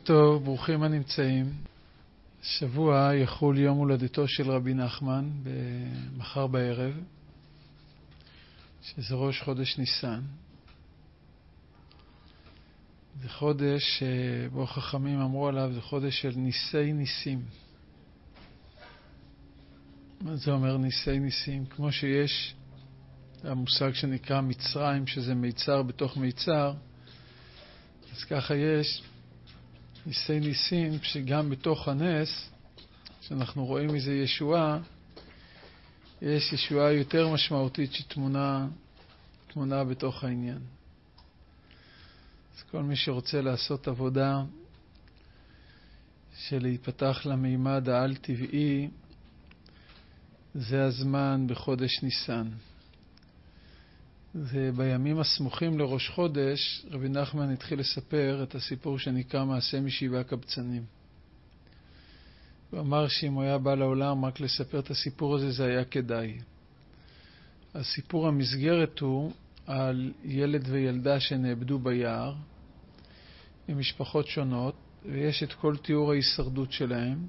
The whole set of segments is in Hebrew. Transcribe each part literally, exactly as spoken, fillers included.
טוב, ברוכים הנמצאים. שבוע יחול יום הולדתו של רבי נחמן במחר בערב, שזה ראש חודש ניסן. זה חודש שבו חכמים אמרו עליו, זה חודש של ניסי ניסים. מה זה אומר ניסי ניסים? כמו שיש המושג שנקרא מצרים, שזה מיצר בתוך מיצר, אז ככה יש ניסי ניסים, שגם בתוך הנס, שאנחנו רואים איזה ישועה, יש ישועה יותר משמעותית שתמונה תמונה בתוך העניין. אז כל מי שרוצה לעשות עבודה של להיפתח למימד העל טבעי, זה הזמן בחודש ניסן. זה בימים הסמוכים לראש חודש, רבי נחמן התחיל לספר את הסיפור שנקרא מעשה משבעה קבצנים. הוא אמר שאם הוא היה בא לעולם רק לספר את הסיפור הזה, זה היה כדאי. הסיפור המסגרת הוא על ילד וילדה שנאבדו ביער, עם משפחות שונות, ויש את כל תיאור ההישרדות שלהם.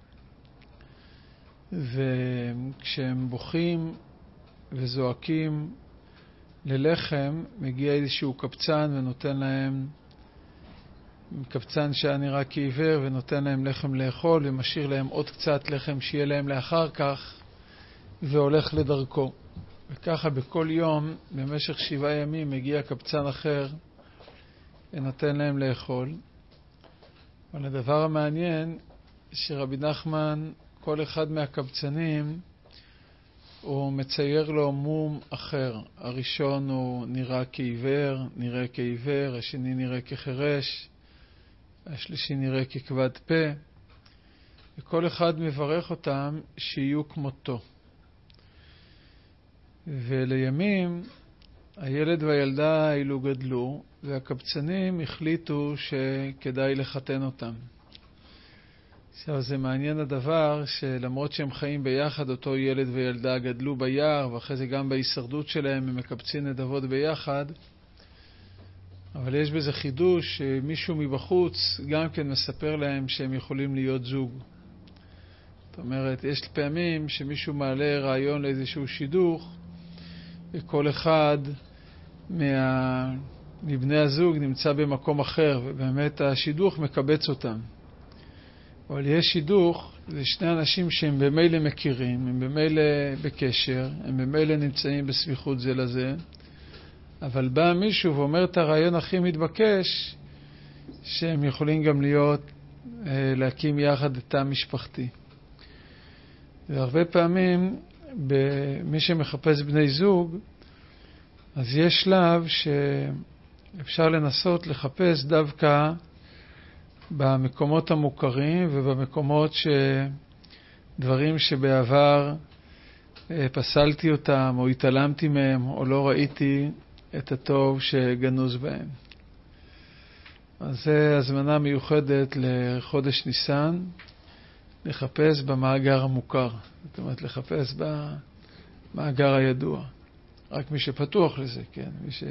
וכשהם בוכים וזועקים ללחם, מגיע איזשהו קבצן ונותן להם, קבצן שהיה נראה כעיוור, ונותן להם לחם לאכול ומשאיר להם עוד קצת לחם שיהיה להם לאחר כך, והולך לדרכו. וככה בכל יום, במשך שבעה ימים, מגיע קבצן אחר ונותן להם לאכול. אבל הדבר המעניין, שרבי נחמן, כל אחד מהקבצנים, הוא מצייר לו מום אחר. הראשון הוא נראה כעיוור, נראה כעיוור, השני נראה כחרש, השלישי נראה ככבד פה, וכל אחד מברך אותם שיהיו כמותו. ולימים הילד והילדה האלו גדלו, והקבצנים החליטו שכדאי לחתן אותם. עכשיו זה מעניין הדבר שלמרות שהם חיים ביחד, אותו ילד וילדה גדלו ביער, ואחרי זה גם בהישרדות שלהם הם מקבצים נדבות ביחד, אבל יש בזה חידוש שמישהו מבחוץ גם כן מספר להם שהם יכולים להיות זוג. זאת אומרת, יש פעמים שמישהו מעלה רעיון לאיזשהו שידוך, וכל אחד מה... מבני הזוג נמצא במקום אחר, ובאמת השידוך מקבץ אותם. אבל יש שידוך, זה שני אנשים שהם במילא מכירים, הם במילא בקשר, הם במילא נמצאים בסמיכות זה לזה, אבל בא מישהו ואומר את הרעיון הכי מתבקש, שהם יכולים גם להיות, להקים יחד את תא משפחתי. והרבה פעמים, במי שמחפש בני זוג, אז יש שלב שאפשר לנסות לחפש דווקא במקומות המוכרים ובמקומות שדברים שבעבר פסלתי אותם או התעלמתי מהם או לא ראיתי את הטוב שגנוז בהם. אז זה הזמנה מיוחדת לחודש ניסן, לחפש במאגר המוכר, זאת אומרת לחפש במאגר הידוע. רק מי שפתוח לזה, כן, מי ש...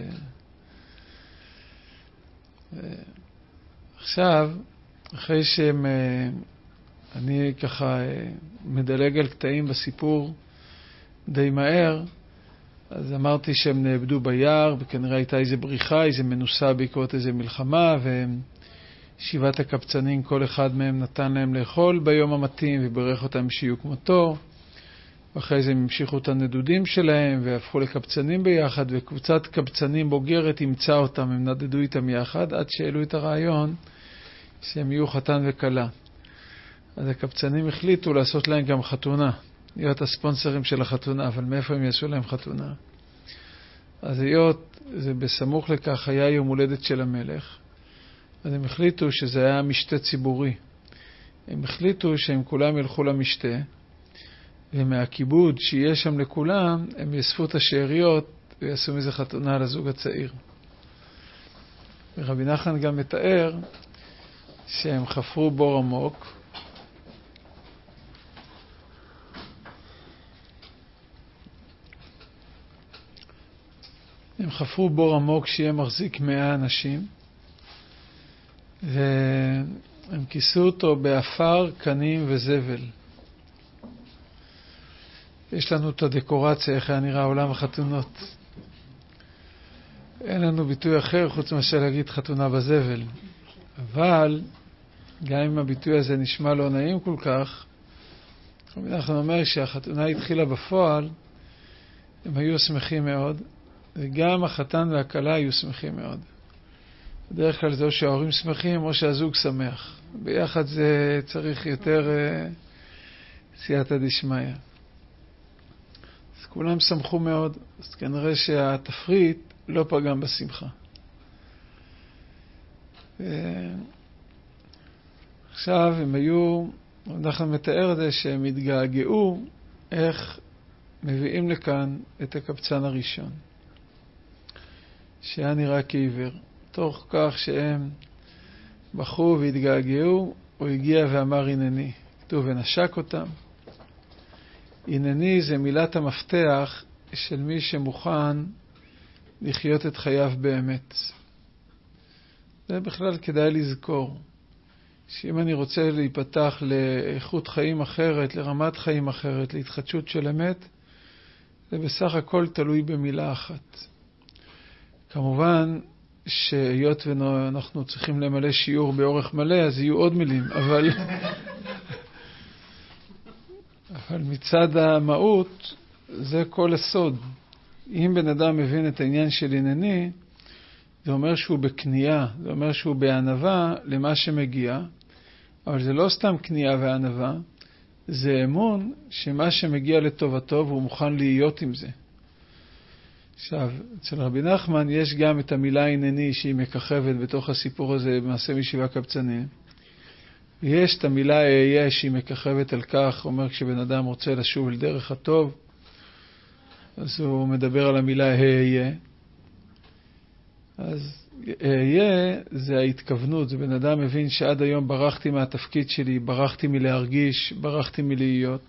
עכשיו, אחרי שהם, אני ככה מדלג על קטעים בסיפור די מהר, אז אמרתי שהם נאבדו ביער, וכנראה הייתה איזו בריחה, איזו מנוסה בעקבות איזו מלחמה, ושבעת הקבצנים, כל אחד מהם נתן להם לאכול ביום המתאים, וברך אותם שיהיו כמותו, ואחרי זה הם המשיכו את הנדודים שלהם, והפכו לקבצנים ביחד, וקבוצת קבצנים בוגרת ימצא אותם, הם נדדו איתם יחד, עד שאלו את הרעיון שהם יהיו חתן וקלה. אז הקבצנים החליטו לעשות להם גם חתונה, להיות הספונסרים של החתונה, אבל מאיפה הם יעשו להם חתונה? אז היות, זה בסמוך לכך היה יום הולדת של המלך, אז הם החליטו שזה היה משתה ציבורי. הם החליטו שהם כולם ילכו למשתה, ומהכיבוד שיהיה שם לכולם, הם יאספו את השאריות ויעשו מזה חתונה לזוג הצעיר. ורבי נחמן גם מתאר שהם חפרו בור עמוק, הם חפרו בור עמוק שיהיה מחזיק מאה אנשים, הם כיסו אותו באפר, קנים וזבל. יש לנו את הדקורציה, איך היה נראה עולם החתונות. אין לנו ביטוי אחר חוץ מאשר להגיד חתונה בזבל. אבל גם אם הביטוי הזה נשמע לא נעים כל כך, אנחנו אומר שהחתונה התחילה בפועל, הם היו שמחים מאוד, וגם החתן והכלה היו שמחים מאוד. בדרך כלל זה או שההורים שמחים או שהזוג שמח. ביחד זה צריך יותר uh, סייעתא דשמיא. אז כולם שמחו מאוד, אז כנראה שהתפריט לא פגם בשמחה. עכשיו הם היו, אנחנו מתאר את זה שהם התגעגעו איך מביאים לכאן את הקבצן הראשון, שהיה נראה כעיוור. תוך כך שהם בחרו והתגעגעו, הוא הגיע ואמר הנני. כתוב ונשק אותם. הנני זה מילת המפתח של מי שמוכן לחיות את חייו באמת. זה בכלל כדאי לזכור, שאם אני רוצה להיפתח לאיכות חיים אחרת, לרמת חיים אחרת, להתחדשות של אמת, זה בסך הכל תלוי במילה אחת. כמובן שהיות ואנחנו צריכים למלא שיעור באורך מלא, אז יהיו עוד מילים, אבל, אבל מצד המהות, זה כל הסוד. אם בן אדם מבין את העניין של הנני, זה אומר שהוא בקנייה, זה אומר שהוא בענווה למה שמגיע, אבל זה לא סתם קנייה וענווה, זה אמון שמה שמגיע לטובתו והוא מוכן להיות עם זה. עכשיו, אצל רבי נחמן יש גם את המילה הנני שהיא מככבת בתוך הסיפור הזה במעשה משבעה קבצנים. ויש את המילה אהיה שהיא מככבת על כך, אומר כשבן אדם רוצה לשוב לדרך הטוב, אז הוא מדבר על המילה אהיה. אז אהיה זה ההתכוונות, זה בן אדם מבין שעד היום ברחתי מהתפקיד שלי, ברחתי מלהרגיש, ברחתי מלהיות.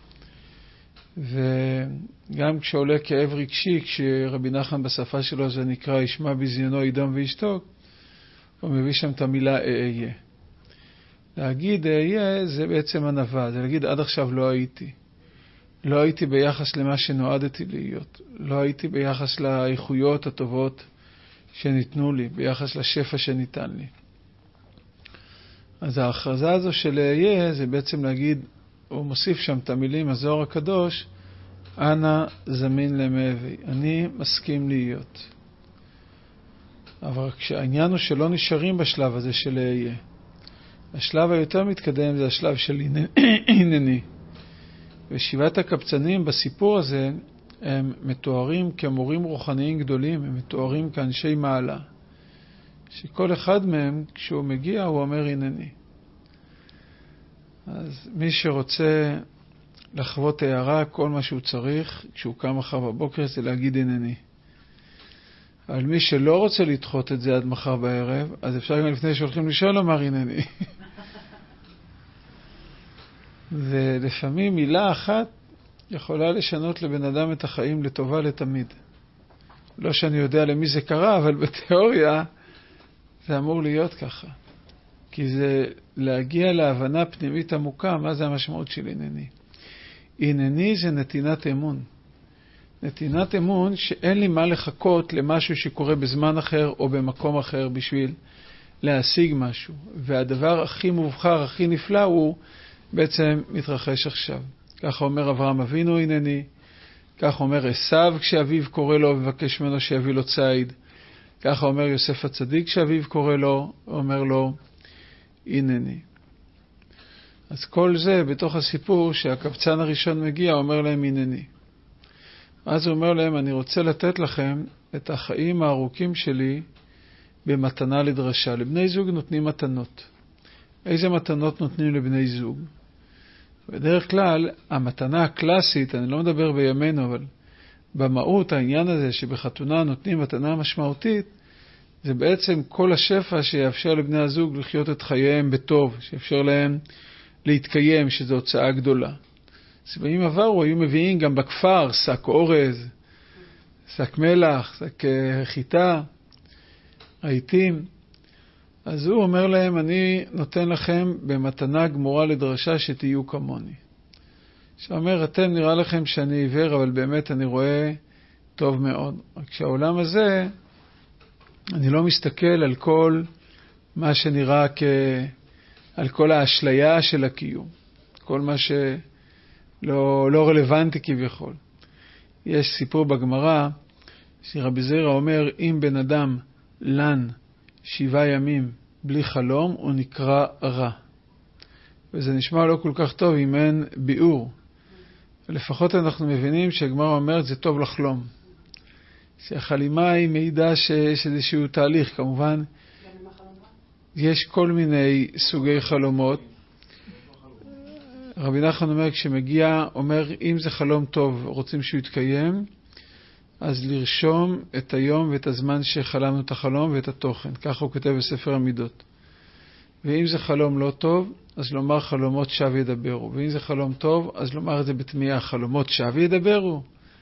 וגם כשעולה כאב רגשי, כשרבי נחמן בשפה שלו זה נקרא ישמע בזיונו ידום וישתוק, הוא מביא שם את המילה אהיה. להגיד אהיה זה בעצם ענווה, זה להגיד עד עכשיו לא הייתי. לא הייתי ביחס למה שנועדתי להיות. לא הייתי ביחס לאיכויות הטובות שניתנו לי, ביחס לשפע שניתן לי. אז ההכרזה הזו של אהיה זה בעצם להגיד, הוא מוסיף שם את המילים, הזוהר הקדוש, אנא זמין למהווה, אני מסכים להיות. אבל כשהעניין הוא שלא נשארים בשלב הזה של אהיה. השלב היותר מתקדם זה השלב של הנני. ושבעת הקבצנים בסיפור הזה הם מתוארים כמורים רוחניים גדולים, הם מתוארים כאנשי מעלה. שכל אחד מהם כשהוא מגיע הוא אומר הנני. אז מי שרוצה לחוות הערה, כל מה שהוא צריך, כשהוא קם מחר בבוקר, זה להגיד הנני. אבל מי שלא רוצה לדחות את זה עד מחר בערב, אז אפשר גם לפני שהולכים לשאול לומר הנני. ולפעמים מילה אחת יכולה לשנות לבן אדם את החיים לטובה לתמיד. לא שאני יודע למי זה קרה, אבל בתיאוריה זה אמור להיות ככה. כי זה להגיע להבנה פנימית עמוקה, מה זה המשמעות של הנני. הנני זה נתינת אמון. נתינת אמון שאין לי מה לחכות למשהו שקורה בזמן אחר או במקום אחר בשביל להשיג משהו. והדבר הכי מובחר, הכי נפלא הוא בעצם מתרחש עכשיו. ככה אומר אברהם אבינו הנני, ככה אומר עשיו כשאביו קורא לו ובקש ממנו שיביא לו ציד. ככה אומר יוסף הצדיק כשאביו קורא לו, אומר לו הנני. אז כל זה בתוך הסיפור שהקבצן הראשון מגיע, אומר להם הנני. אז הוא אומר להם, אני רוצה לתת לכם את החיים הארוכים שלי במתנה לדרשה. לבני זוג נותנים מתנות. איזה מתנות נותנים לבני זוג? בדרך כלל, המתנה הקלאסית, אני לא מדבר בימינו, אבל במהות העניין הזה שבחתונה נותנים מתנה משמעותית, זה בעצם כל השפע שיאפשר לבני הזוג לחיות את חייהם בטוב, שיאפשר להם להתקיים, שזו הוצאה גדולה. סביבים עברו היו מביאים גם בכפר שק אורז, שק מלח, שק חיטה, רהיטים, אז הוא אומר להם, אני נותן לכם במתנה גמורה לדרשה שתהיו כמוני. שאומר, אתם נראה לכם שאני עיוור, אבל באמת אני רואה טוב מאוד. רק שהעולם הזה, אני לא מסתכל על כל מה שנראה כ... על כל האשליה של הקיום. כל מה שלא לא רלוונטי כביכול. יש סיפור בגמרא, שרבי זירא אומר, אם בן אדם לן שבעה ימים בלי חלום, הוא נקרא רע. וזה נשמע לא כל כך טוב אם אין ביאור. לפחות אנחנו מבינים שהגמרא אומרת, זה טוב לחלום. שהחלימה היא מידע שיש איזשהו תהליך, כמובן. יש כל מיני סוגי חלומות. רבי נחמן אומר, כשמגיע, אומר, אם זה חלום טוב, רוצים שהוא יתקיים, אז לרשום את היום ואת הזמן שחלמנו את החלום ואת התוכן. ככה הוא כותב בספר המידות. ואם זה חלום לא טוב, אז לומר חלומות שווא ידברו. ואם זה חלום טוב, אז לומר את זה בתמיהה, חלומות שווא ידברו.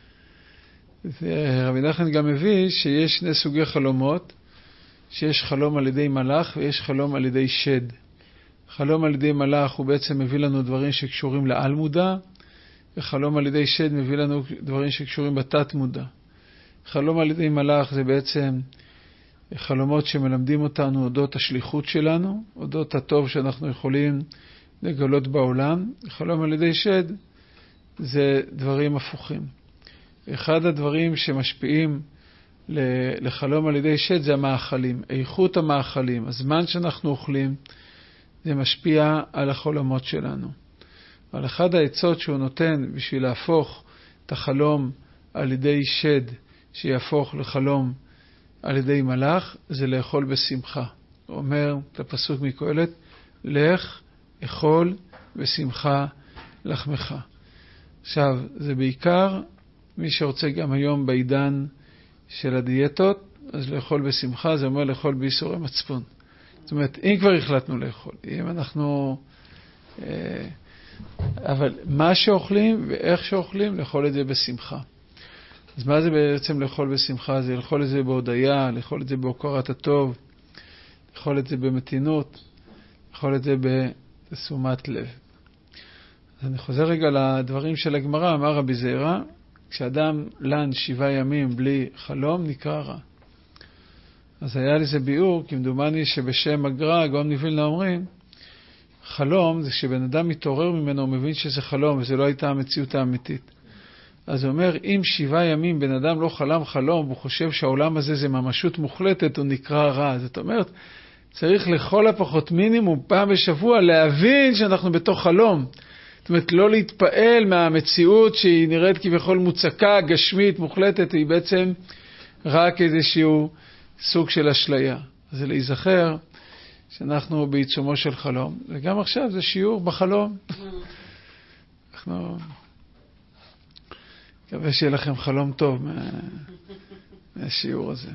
רבי נחמן גם מביא שיש שני סוגי חלומות, שיש חלום על ידי מלאך ויש חלום על ידי שד. חלום על ידי מלאך הוא בעצם מביא לנו דברים שקשורים לעל מודע, וחלום על ידי שד מביא לנו דברים שקשורים בתת מודע. חלום על ידי מלאך זה בעצם חלומות שמלמדים אותנו אודות השליחות שלנו, אודות הטוב שאנחנו יכולים לגלות בעולם. חלום על ידי שד זה דברים הפוכים. אחד הדברים שמשפיעים לחלום על ידי שד זה המאכלים, איכות המאכלים, הזמן שאנחנו אוכלים, זה משפיע על החלומות שלנו. אבל אחד העצות שהוא נותן בשביל להפוך את החלום על ידי שד, שיהפוך לחלום על ידי מלאך, זה לאכול בשמחה. הוא אומר את הפסוק מקהלת, לך אכול בשמחה לחמך. עכשיו, זה בעיקר מי שרוצה גם היום בעידן של הדיאטות, אז לאכול בשמחה, זה אומר לאכול בייסורי מצפון. זאת אומרת, אם כבר החלטנו לאכול, אם אנחנו... אה, אבל מה שאוכלים ואיך שאוכלים, לאכול את זה בשמחה. אז מה זה בעצם לאכול בשמחה? זה לאכול את זה בהודיה, לאכול את זה בהוקרת הטוב, לאכול את זה במתינות, לאכול את זה בתשומת לב. אז אני חוזר רגע לדברים של הגמרא, אמר רבי זירא, כשאדם לן שבעה ימים בלי חלום, נקרא רע. אז היה לזה ביאור, כי מדומני שבשם הגר"א, הגאון מווילנה אומרים, חלום זה שבן אדם מתעורר ממנו, הוא מבין שזה חלום, וזה לא הייתה המציאות האמיתית. אז הוא אומר, אם שבעה ימים בן אדם לא חלם חלום, והוא חושב שהעולם הזה זה ממשות מוחלטת, הוא נקרא רע. זאת אומרת, צריך לכל הפחות מינימום פעם בשבוע להבין שאנחנו בתוך חלום. זאת אומרת, לא להתפעל מהמציאות שהיא נראית כביכול מוצקה, גשמית, מוחלטת, היא בעצם רק איזשהו סוג של אשליה. אז זה להיזכר שאנחנו בעיצומו של חלום, וגם עכשיו זה שיעור בחלום. אנחנו... מקווה שיהיה לכם חלום טוב מה... מהשיעור הזה.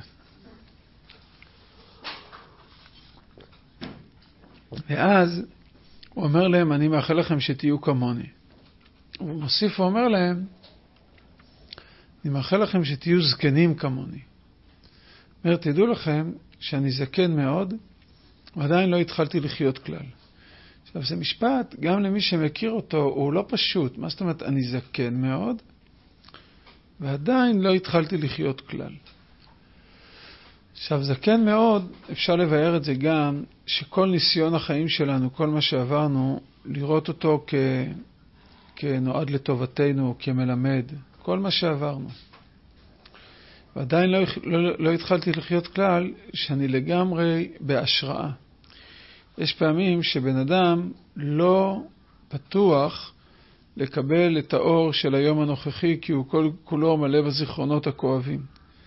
ואז הוא אומר להם, אני מאחל לכם שתהיו כמוני. הוא מוסיף ואומר להם, אני מאחל לכם שתהיו זקנים כמוני. אומר, תדעו לכם שאני זקן מאוד, ועדיין לא התחלתי לחיות כלל. עכשיו, זה משפט, גם למי שמכיר אותו, הוא לא פשוט. מה זאת אומרת, אני זקן מאוד, ועדיין לא התחלתי לחיות כלל. עכשיו, זקן מאוד, אפשר לבאר את זה גם, שכל ניסיון החיים שלנו, כל מה שעברנו, לראות אותו כ... כנועד לטובתנו, כמלמד, כל מה שעברנו. ועדיין לא, לא, לא התחלתי לחיות כלל, שאני לגמרי בהשראה. יש פעמים שבן אדם לא פתוח לקבל את האור של היום הנוכחי, כי הוא כל, כולו מלא בזיכרונות הכואבים.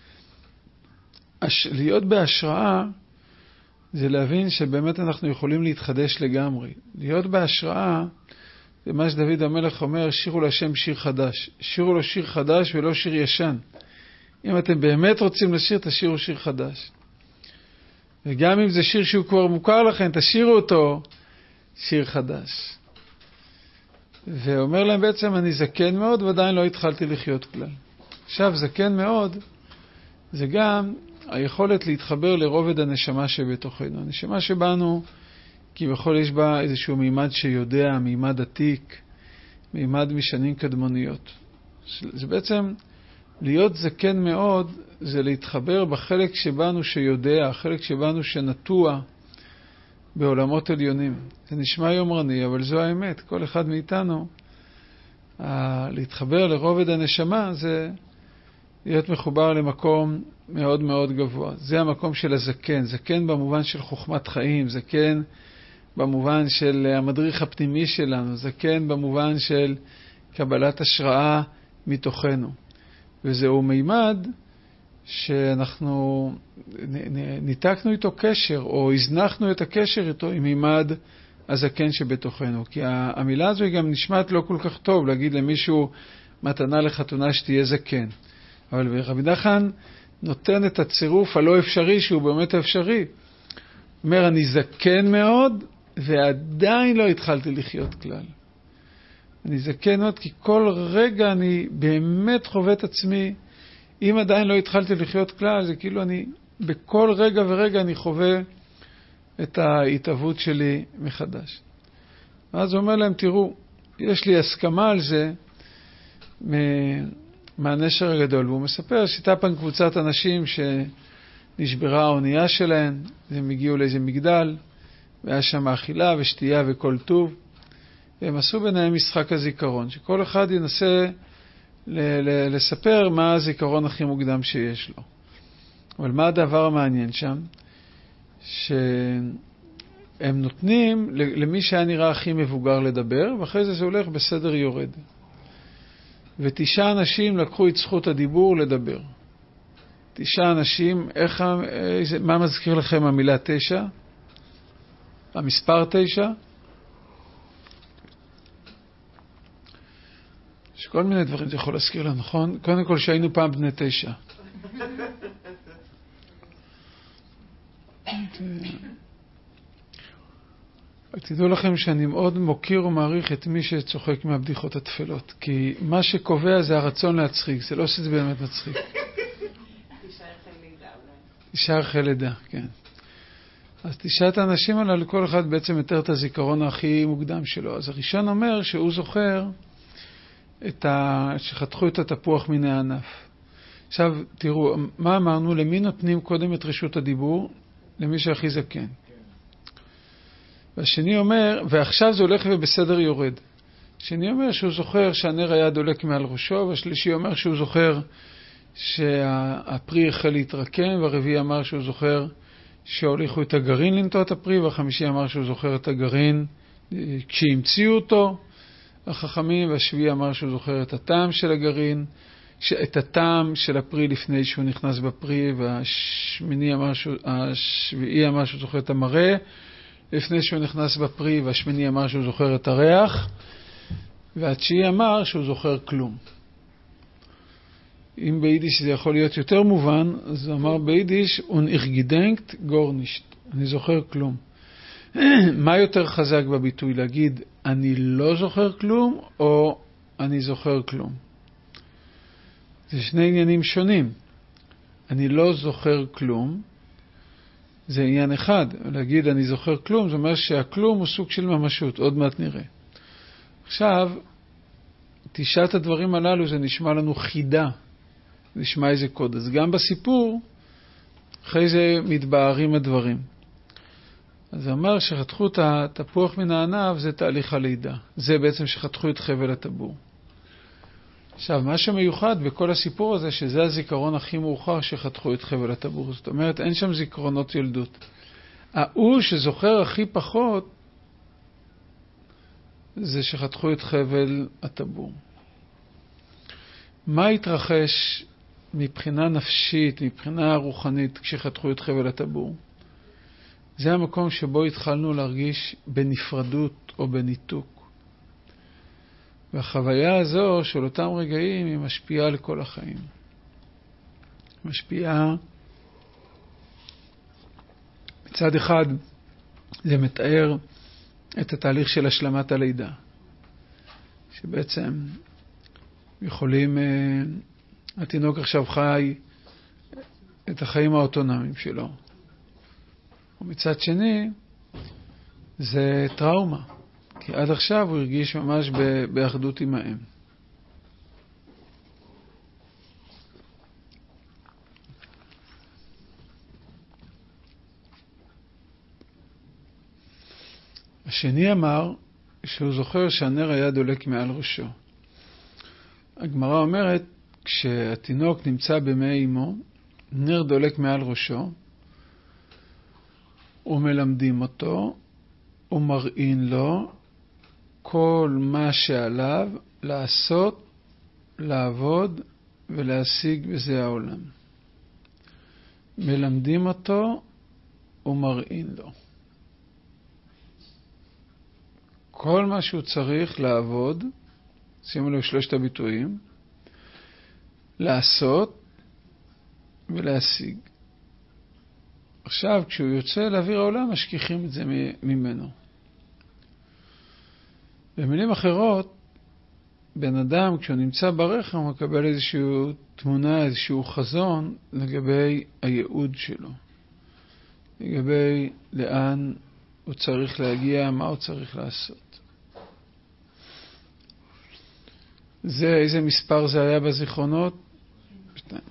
הש, להיות בהשראה זה להבין שבאמת אנחנו יכולים להתחדש לגמרי. להיות בהשראה זה מה שדוד המלך אומר, שירו להשם שיר חדש. שירו לו שיר חדש ולא שיר ישן. אם אתם באמת רוצים לשיר, תשירו שיר חדש. וגם אם זה שיר שהוא כבר מוכר לכם, תשירו אותו שיר חדש. ואומר להם בעצם, אני זקן מאוד ועדיין לא התחלתי לחיות כלל. עכשיו, זקן מאוד, זה גם היכולת להתחבר לרובד הנשמה שבתוכנו. הנשמה שבנו, כביכול יש בה איזשהו מימד שיודע, מימד עתיק, מימד משנים קדמוניות. זה בעצם, להיות זקן מאוד, זה להתחבר בחלק שבנו שיודע, החלק שבנו שנטוע בעולמות עליונים. זה נשמע יומרני, אבל זו האמת. כל אחד מאיתנו, להתחבר לרובד הנשמה, זה להיות מחובר למקום מאוד מאוד גבוה. זה המקום של הזקן. זקן במובן של חוכמת חיים, זקן במובן של המדריך הפנימי שלנו, זקן במובן של קבלת השראה מתוכנו. וזהו מימד שאנחנו ניתקנו איתו קשר, או הזנחנו את הקשר איתו עם מימד הזקן שבתוכנו. כי המילה הזו היא גם נשמעת לא כל כך טוב, להגיד למישהו מתנה לחתונה שתהיה זקן. אבל רבי נחמן נותן את הצירוף הלא אפשרי, שהוא באמת אפשרי. אומר, אני זקן מאוד, ועדיין לא התחלתי לחיות כלל. אני זקן מאוד, כי כל רגע אני באמת חווה את עצמי, אם עדיין לא התחלתי לחיות כלל, זה כאילו אני, בכל רגע ורגע אני חווה את ההתאבות שלי מחדש. ואז הוא אומר להם, תראו, יש לי הסכמה על זה מהנשר הגדול. והוא מספר שהייתה פעם קבוצת אנשים שנשברה האונייה שלהם, הם הגיעו לאיזה מגדל, והיה שם אכילה ושתייה וכל טוב, והם עשו ביניהם משחק הזיכרון, שכל אחד ינסה ל- ל- לספר מה הזיכרון הכי מוקדם שיש לו. אבל מה הדבר המעניין שם? שהם נותנים למי שהיה נראה הכי מבוגר לדבר, ואחרי זה זה הולך בסדר יורד. ותשעה אנשים לקחו את זכות הדיבור לדבר. תשעה אנשים, איך, איזה, מה מזכיר לכם המילה תשע? המספר תשע? יש כל מיני דברים זה יכול להזכיר לנו, נכון? קודם כל שהיינו פעם בני תשע. תדעו לכם שאני מאוד מוקיר ומעריך את מי שצוחק מהבדיחות התפלות, כי מה שקובע זה הרצון להצחיק, זה לא שזה באמת מצחיק. תשאר חלידה אולי. תשאר חלידה, כן. אז תשעת האנשים עליו, לכל אחד בעצם יותר את הזיכרון הכי מוקדם שלו. אז הראשון אומר שהוא זוכר את ה... שחתכו את התפוח מן הענף. עכשיו, תראו, מה אמרנו? למי נותנים קודם את רשות הדיבור? למי שהכי זקן. והשני אומר, ועכשיו זה הולך ובסדר יורד. השני אומר שהוא זוכר שהנר היה דולק מעל ראשו, והשלישי אומר שהוא זוכר שהפרי החל להתרקם, והרביעי אמר שהוא זוכר שהוליכו את הגרעין לנטוע את הפרי, והחמישי אמר שהוא זוכר את הגרעין כשהמציאו אותו, החכמים, והשביעי אמר שהוא זוכר את הטעם של הגרעין, את הטעם של הפרי לפני שהוא נכנס בפרי, והשמיני אמר שהוא, השביעי אמר שהוא זוכר את המראה לפני שהוא נכנס בפרי, והשמיני אמר שהוא זוכר את הריח, והתשיעי אמר שהוא זוכר כלום. אם ביידיש זה יכול להיות יותר מובן, אז הוא אמר ביידיש, und ich gedenkt gar nicht. אני זוכר כלום. מה יותר חזק בביטוי? להגיד, אני לא זוכר כלום, או אני זוכר כלום? זה שני עניינים שונים. אני לא זוכר כלום, זה עניין אחד. להגיד, אני זוכר כלום, זה אומר שהכלום הוא סוג של ממשות, עוד מעט נראה. עכשיו, תשעת הדברים הללו, זה נשמע לנו חידה. נשמע איזה קוד. אז גם בסיפור, אחרי זה מתבארים הדברים. אז הוא אמר שחתכו את התפוח מן הענף, זה תהליך הלידה. זה בעצם שחתכו את חבל הטבור. עכשיו, מה שמיוחד בכל הסיפור הזה, שזה הזיכרון הכי מאוחר שחתכו את חבל הטבור. זאת אומרת, אין שם זיכרונות ילדות. ההוא שזוכר הכי פחות, זה שחתכו את חבל הטבור. מה התרחש מבחינה נפשית, מבחינה רוחנית, כשחתכו את חבל הטבור? זה המקום שבו התחלנו להרגיש בנפרדות או בניתוק. והחוויה הזו של אותם רגעים היא משפיעה לכל החיים. משפיעה, מצד אחד זה מתאר את התהליך של השלמת הלידה, שבעצם יכולים, התינוק עכשיו חי את החיים האוטונומיים שלו. ומצד שני, זה טראומה, כי עד עכשיו הוא הרגיש ממש באחדות עם האם. השני אמר שהוא זוכר שהנר היה דולק מעל ראשו. הגמרא אומרת, כשהתינוק נמצא במעי אמו, נר דולק מעל ראשו, ומלמדים אותו, ומראים לו כל מה שעליו לעשות, לעבוד ולהשיג בזה העולם. מלמדים אותו ומראים לו. כל מה שהוא צריך לעבוד, שימו לו שלושת הביטויים, לעשות ולהשיג. עכשיו, כשהוא יוצא לאוויר העולם, משכיחים את זה ממנו. במילים אחרות, בן אדם, כשהוא נמצא ברחם, הוא מקבל איזושהי תמונה, איזשהו חזון לגבי הייעוד שלו. לגבי לאן הוא צריך להגיע, מה הוא צריך לעשות. זה, איזה מספר זה היה בזיכרונות? שתיים.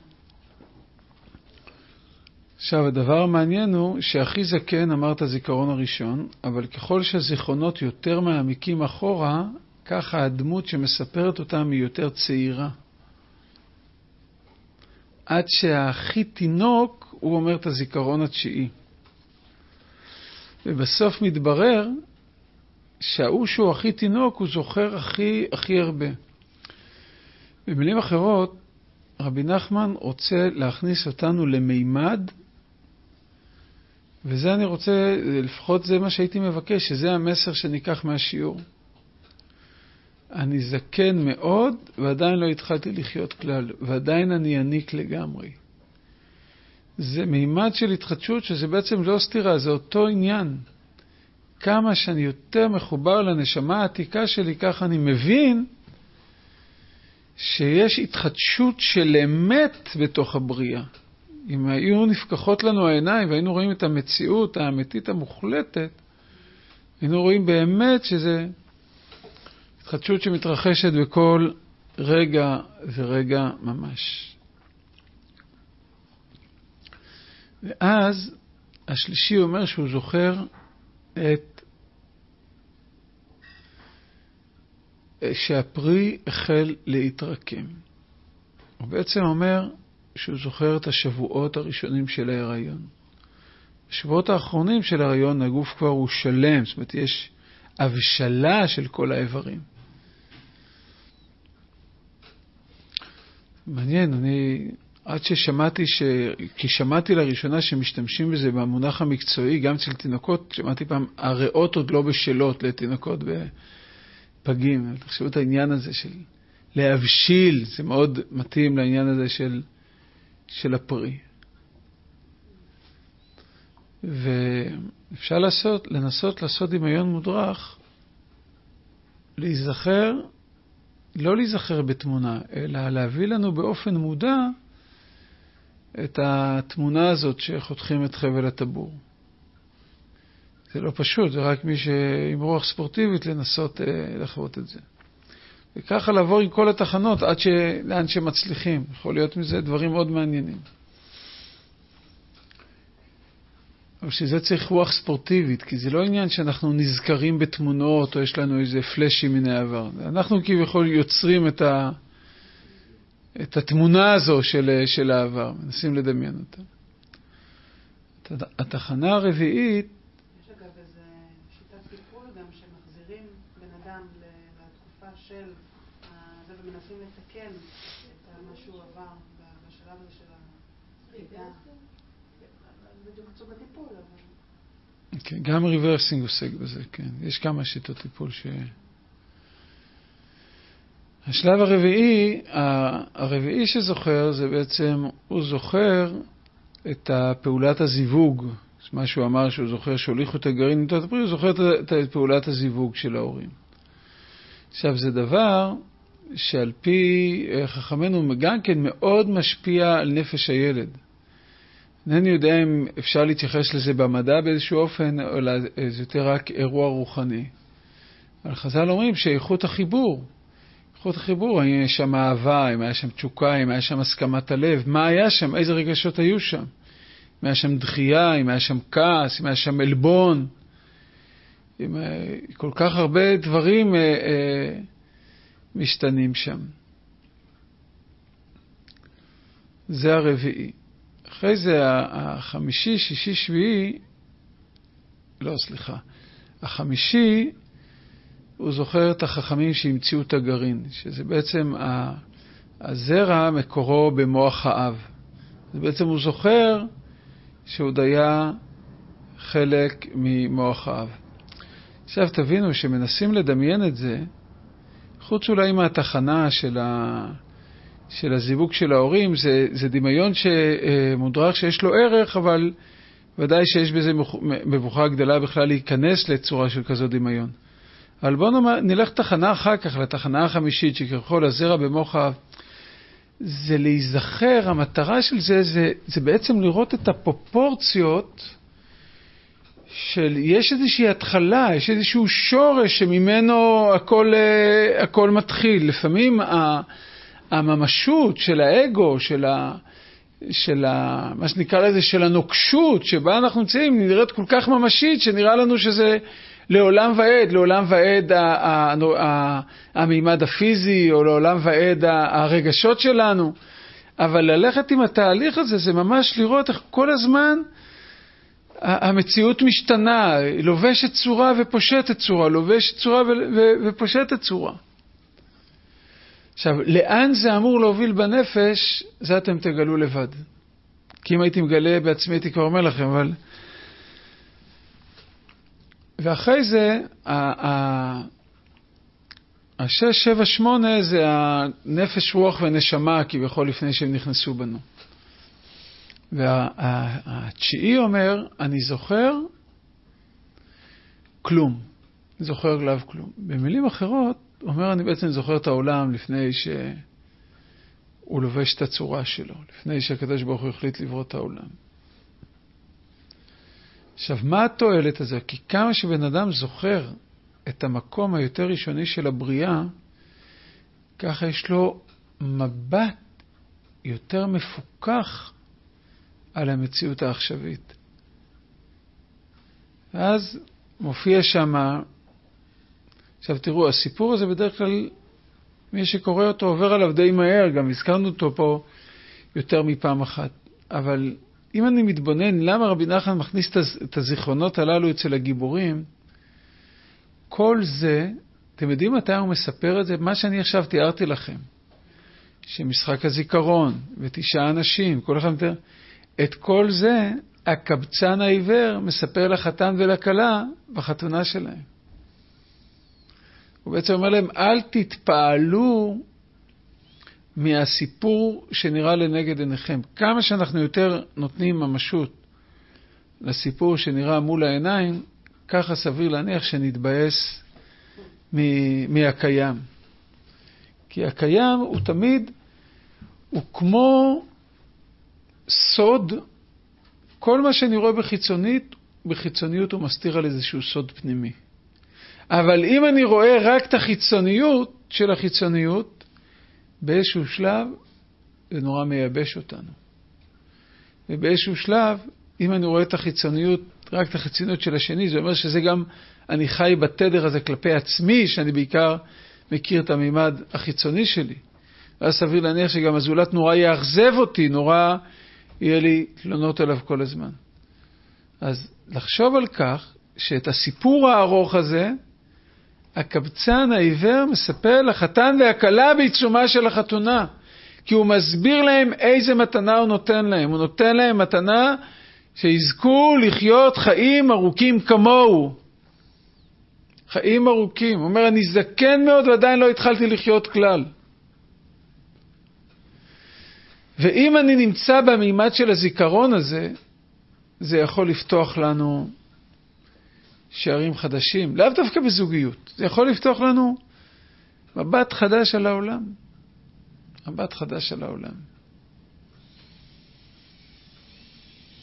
עכשיו, הדבר המעניין הוא שהכי זקן אמר את הזיכרון הראשון, אבל ככל שהזיכרונות יותר מעמיקים אחורה, ככה הדמות שמספרת אותם היא יותר צעירה. עד שהכי תינוק, הוא אומר את הזיכרון התשיעי. ובסוף מתברר שהאו שהוא הכי תינוק, הוא זוכר הכי, הכי הרבה. במילים אחרות, רבי נחמן רוצה להכניס אותנו למימד, וזה אני רוצה, לפחות זה מה שהייתי מבקש, שזה המסר שניקח מהשיעור. אני זקן מאוד, ועדיין לא התחלתי לחיות כלל, ועדיין אני עניק לגמרי. זה מימד של התחדשות, שזה בעצם לא סתירה, זה אותו עניין. כמה שאני יותר מחובר לנשמה העתיקה שלי, ככה אני מבין שיש התחדשות של אמת בתוך הבריאה. אם היו נפקחות לנו העיניים והיינו רואים את המציאות האמיתית המוחלטת, היינו רואים באמת שזה התחדשות שמתרחשת בכל רגע ורגע ממש. ואז השלישי אומר שהוא זוכר את שהפרי החל להתרקם. הוא בעצם אומר שהוא זוכר את השבועות הראשונים של ההיריון. בשבועות האחרונים של ההיריון הגוף כבר הוא שלם, זאת אומרת יש הבשלה של כל האיברים. מעניין, אני עד ששמעתי, ש... כי שמעתי לראשונה שמשתמשים בזה במונח המקצועי, גם אצל תינוקות, שמעתי פעם, הריאות עוד לא בשלות לתינוקות בפגים. תחשבו את העניין הזה של להבשיל, זה מאוד מתאים לעניין הזה של, של הפרי. ואפשר לעשות, לנסות לעשות דמיון מודרך, להיזכר, לא להיזכר בתמונה, אלא להביא לנו באופן מודע את התמונה הזאת שחותכים את חבל הטבור. זה לא פשוט, זה רק מי שעם רוח ספורטיבית לנסות אה, לחוות את זה. וככה לעבור עם כל התחנות עד ש... לאן שמצליחים. יכול להיות מזה דברים מאוד מעניינים. אבל שזה צריך רוח ספורטיבית, כי זה לא עניין שאנחנו נזכרים בתמונות או יש לנו איזה פלאשים מן העבר. אנחנו כביכול יוצרים את ה... את התמונה הזו של, של העבר, מנסים לדמיין אותה. התחנה הרביעית... יש אגב איזה שיטת טיפול גם שמחזירים בן אדם לתקופה של זה ומנסים לתקן את מה שהוא עבר בשלב הזה של הרידה. בדיוק קצור בטיפול, אבל... כן, גם ריברסינג עוסק בזה, כן. יש כמה שיטות טיפול ש... השלב הרביעי, הרביעי שזוכר, זה בעצם, הוא זוכר את פעולת הזיווג. מה שהוא אמר שהוא זוכר שהוליכו את הגרעין, הוא זוכר את פעולת הזיווג של ההורים. עכשיו, זה דבר שעל פי חכמנו גם כן מאוד משפיע על נפש הילד. אינני יודע אם אפשר להתייחס לזה במדע באיזשהו אופן, או זה יותר רק אירוע רוחני. אבל חז"ל אומרים שאיכות החיבור, איכות החיבור, אם יש שם אהבה, אם היה שם תשוקה, אם היה שם הסכמת הלב, מה היה שם, איזה רגשות היו שם? אם היה שם דחייה, אם היה שם כעס, אם היה שם אלבון, עם, כל כך הרבה דברים אה, אה, משתנים שם. זה הרביעי. אחרי זה החמישי, שישי, שביעי, לא, סליחה. החמישי, הוא זוכר את החכמים שהמציאו את הגרעין, שזה בעצם הזרע מקורו במוח האב. זה בעצם הוא זוכר שהוא היה חלק ממוח האב. עכשיו תבינו שמנסים לדמיין את זה, חוץ אולי מהתחנה של, ה... של הזיווג של ההורים, זה, זה דמיון שמודרך שיש לו ערך, אבל ודאי שיש בזה מבוכה גדולה בכלל להיכנס לצורה של כזו דמיון. אבל בואו נלך תחנה אחר כך, לתחנה החמישית, שככל הזרע במוח האב. זה להיזכר, המטרה של זה, זה, זה בעצם לראות את הפרופורציות של, יש איזושהי התחלה, יש איזשהו שורש שממנו הכל, הכל מתחיל. לפעמים הממשות של האגו, של ה, של ה, מה שנקרא לזה, של הנוקשות, שבה אנחנו נמצאים, נראית כל כך ממשית, שנראה לנו שזה לעולם ועד, לעולם ועד המימד הפיזי, או לעולם ועד הרגשות שלנו. אבל ללכת עם התהליך הזה, זה ממש לראות איך כל הזמן המציאות משתנה, לובשת צורה ופושטת צורה, לובשת צורה ופושטת צורה. עכשיו, לאן זה אמור להוביל בנפש, זה אתם תגלו לבד. כי אם הייתי מגלה בעצמי, הייתי כבר אומר לכם, אבל... ואחרי זה, השש, שבע, שמונה זה הנפש, רוח ונשמה, כביכול לפני שהם נכנסו בנו. והתשיעי אומר, אני זוכר כלום. אני זוכר גלב כלום. במילים אחרות, אומר, אני בעצם זוכר את העולם לפני שהוא לובש את הצורה שלו, לפני שהקדוש ברוך הוא החליט לברוא את העולם. עכשיו, מה התועלת הזה? כי כמה שבן אדם זוכר את המקום היותר ראשוני של הבריאה, ככה יש לו מבט יותר מפוקח על המציאות העכשווית. ואז מופיע שם, עכשיו תראו, הסיפור הזה בדרך כלל, מי שקורא אותו עובר עליו די מהר, גם הזכרנו אותו פה יותר מפעם אחת. אבל אם אני מתבונן, למה רבי נחמן מכניס את הזיכרונות הללו אצל הגיבורים, כל זה, אתם יודעים מתי הוא מספר את זה? מה שאני עכשיו תיארתי לכם, שמשחק הזיכרון ותשעה אנשים, כל אחד מתאר, את כל זה הקבצן העיוור מספר לחתן ולכלה בחתונה שלהם. הוא בעצם אומר להם, אל תתפעלו מהסיפור שנראה לנגד עיניכם. כמה שאנחנו יותר נותנים ממשות לסיפור שנראה מול העיניים, ככה סביר להניח שנתבאס מהקיים. כי הקיים הוא תמיד, הוא כמו סוד, כל מה שאני רואה בחיצונית, בחיצוניות הוא מסתיר על איזשהו סוד פנימי. אבל אם אני רואה רק את החיצוניות של החיצוניות, באיזשהו שלב זה נורא מייבש אותנו. ובאיזשהו שלב, אם אני רואה את החיצוניות, רק את החיצוניות של השני, זה אומר שזה גם, אני חי בתדר הזה כלפי עצמי, שאני בעיקר מכיר את המימד החיצוני שלי. ואז סביר להניח שגם הזולת נורא יאכזב אותי, נורא יהיה לי תלונות עליו כל הזמן. אז לחשוב על כך, שאת הסיפור הארוך הזה, הקבצן העיוור מספר לחתן והכלה בעיצומה של החתונה, כי הוא מסביר להם איזה מתנה הוא נותן להם. הוא נותן להם מתנה שיזכו לחיות חיים ארוכים כמוהו. חיים ארוכים. הוא אומר, אני זקן מאוד ועדיין לא התחלתי לחיות כלל. ואם אני נמצא במימד של הזיכרון הזה, זה יכול לפתוח לנו שערים חדשים, לאו דווקא בזוגיות. זה יכול לפתוח לנו מבט חדש על העולם. מבט חדש על העולם.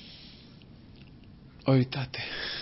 אוי תתה.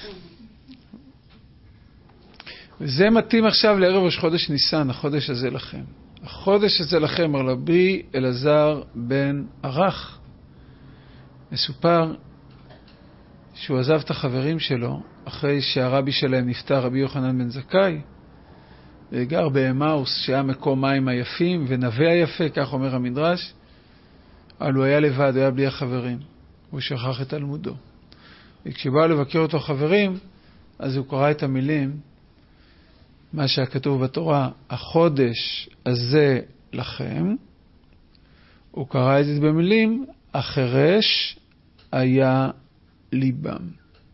וזה מתאים עכשיו לערב ראש חודש ניסן, החודש הזה לכם. החודש הזה לכם, אמר רבי אלעזר בן ערך. מסופר שהוא עזב את החברים שלו, אחרי שהרבי שלהם נפטר, רבי יוחנן בן זכאי, וגר באמאוס, שהיה מקום מים היפים ונווה היפה, כך אומר המדרש, אבל הוא היה לבד, הוא היה בלי החברים. הוא שכח את תלמודו. וכשבאו לבקר אותו חברים, אז הוא קרא את המילים, מה שכתוב בתורה, החודש הזה לכם, הוא קרא את זה במילים, החרש היה ליבם.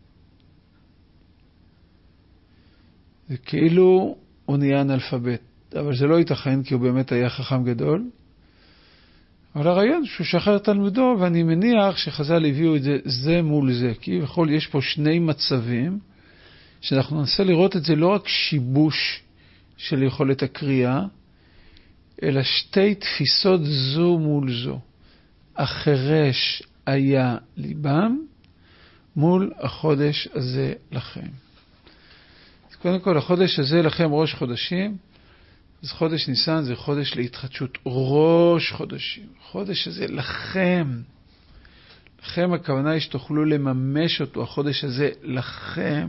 זה כאילו הוא נהיה אנאלפבית, אבל זה לא ייתכן כי הוא באמת היה חכם גדול. אבל הרעיון שהוא שחרר תלמודו, ואני מניח שחז"ל הביאו את זה זה מול זה, כי בכל יש פה שני מצבים, שאנחנו ננסה לראות את זה לא רק שיבוש של יכולת הקריאה, אלא שתי תפיסות זו מול זו. החרש היה ליבם, מול החודש הזה לכם. אז קודם כל, החודש הזה לכם ראש חודשים, אז חודש ניסן זה חודש להתחדשות, ראש חודשים. חודש הזה לכם. לכם הכוונה היא שתוכלו לממש אותו, החודש הזה לכם.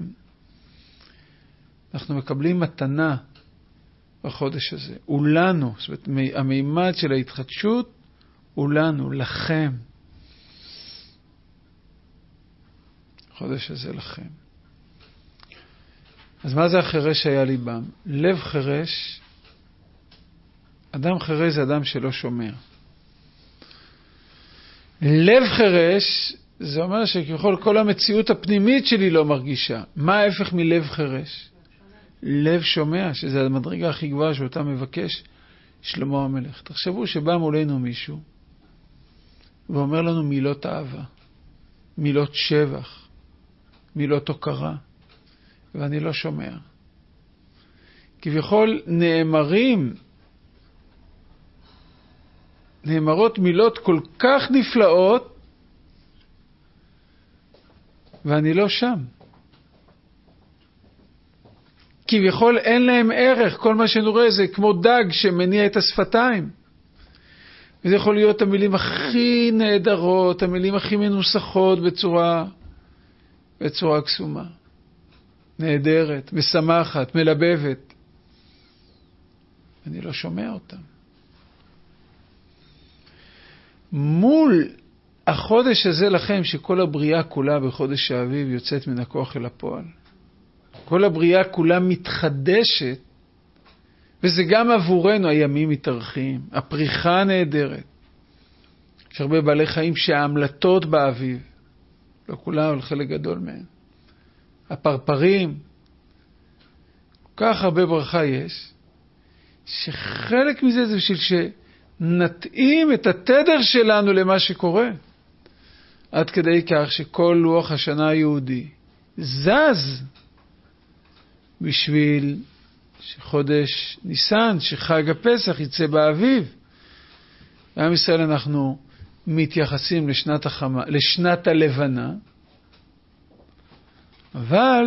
אנחנו מקבלים מתנה בחודש הזה. הוא לנו, זאת אומרת, המימד של ההתחדשות הוא לנו, לכם. החודש הזה לכם. אז מה זה החרש היה ליבם? לב חרש, אדם חרש זה אדם שלא שומע. לב חרש, זה אומר שככל כל המציאות הפנימית שלי לא מרגישה. מה ההפך מלב חרש? לב שומע, שזה המדרגה הכי גבוהה שאותה מבקש שלמה המלך. תחשבו שבא מולנו מישהו ואומר לנו מילות אהבה, מילות שבח, מילות הוקרה, ואני לא שומע. כביכול נאמרים, נאמרות מילות כל כך נפלאות, ואני לא שם. כביכול אין להם ערך, כל מה שנראה זה כמו דג שמניע את השפתיים. וזה יכול להיות המילים הכי נהדרות, המילים הכי מנוסחות בצורה, בצורה קסומה. נהדרת, משמחת, מלבבת. אני לא שומע אותם. מול החודש הזה לכם, שכל הבריאה כולה בחודש האביב יוצאת מן הכוח אל הפועל. כל הבריאה כולה מתחדשת, וזה גם עבורנו, הימים מתארחים, הפריחה נהדרת. יש הרבה בעלי חיים שההמלטות באביב, לא כולם, אבל חלק גדול מהם. הפרפרים, כל כך הרבה ברכה יש, שחלק מזה זה בשביל שנתאים את התדר שלנו למה שקורה. עד כדי כך שכל לוח השנה היהודי זז בשביל שחודש ניסן, שחג הפסח יצא באביב. בעם ישראל אנחנו מתייחסים לשנת החמה, לשנת הלבנה, אבל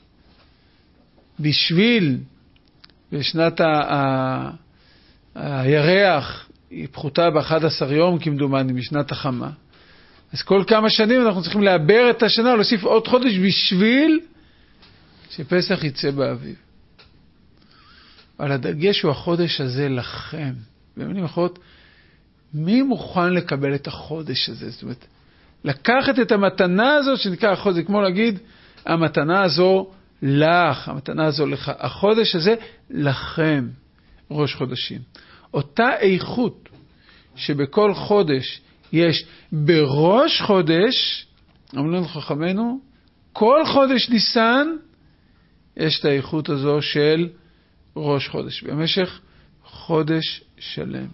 בשביל בשנת ה- ה- הירח היא פחותה ב-אחד עשר יום כמדומני משנת החמה. אז כל כמה שנים אנחנו צריכים לעבר את השנה, להוסיף עוד חודש בשביל שפסח יצא באביב. אבל הדגש הוא החודש הזה לכם. במילים אחרות, מי מוכן לקבל את החודש הזה? זאת אומרת, לקחת את המתנה הזו שנקרא החודש, כמו להגיד, המתנה הזו לך, המתנה הזו לך. החודש הזה לכם, ראש חודשים. אותה איכות שבכל חודש יש בראש חודש, אמרו לנו חכמנו, כל חודש ניסן, יש את האיכות הזו של ראש חודש, במשך חודש שלם.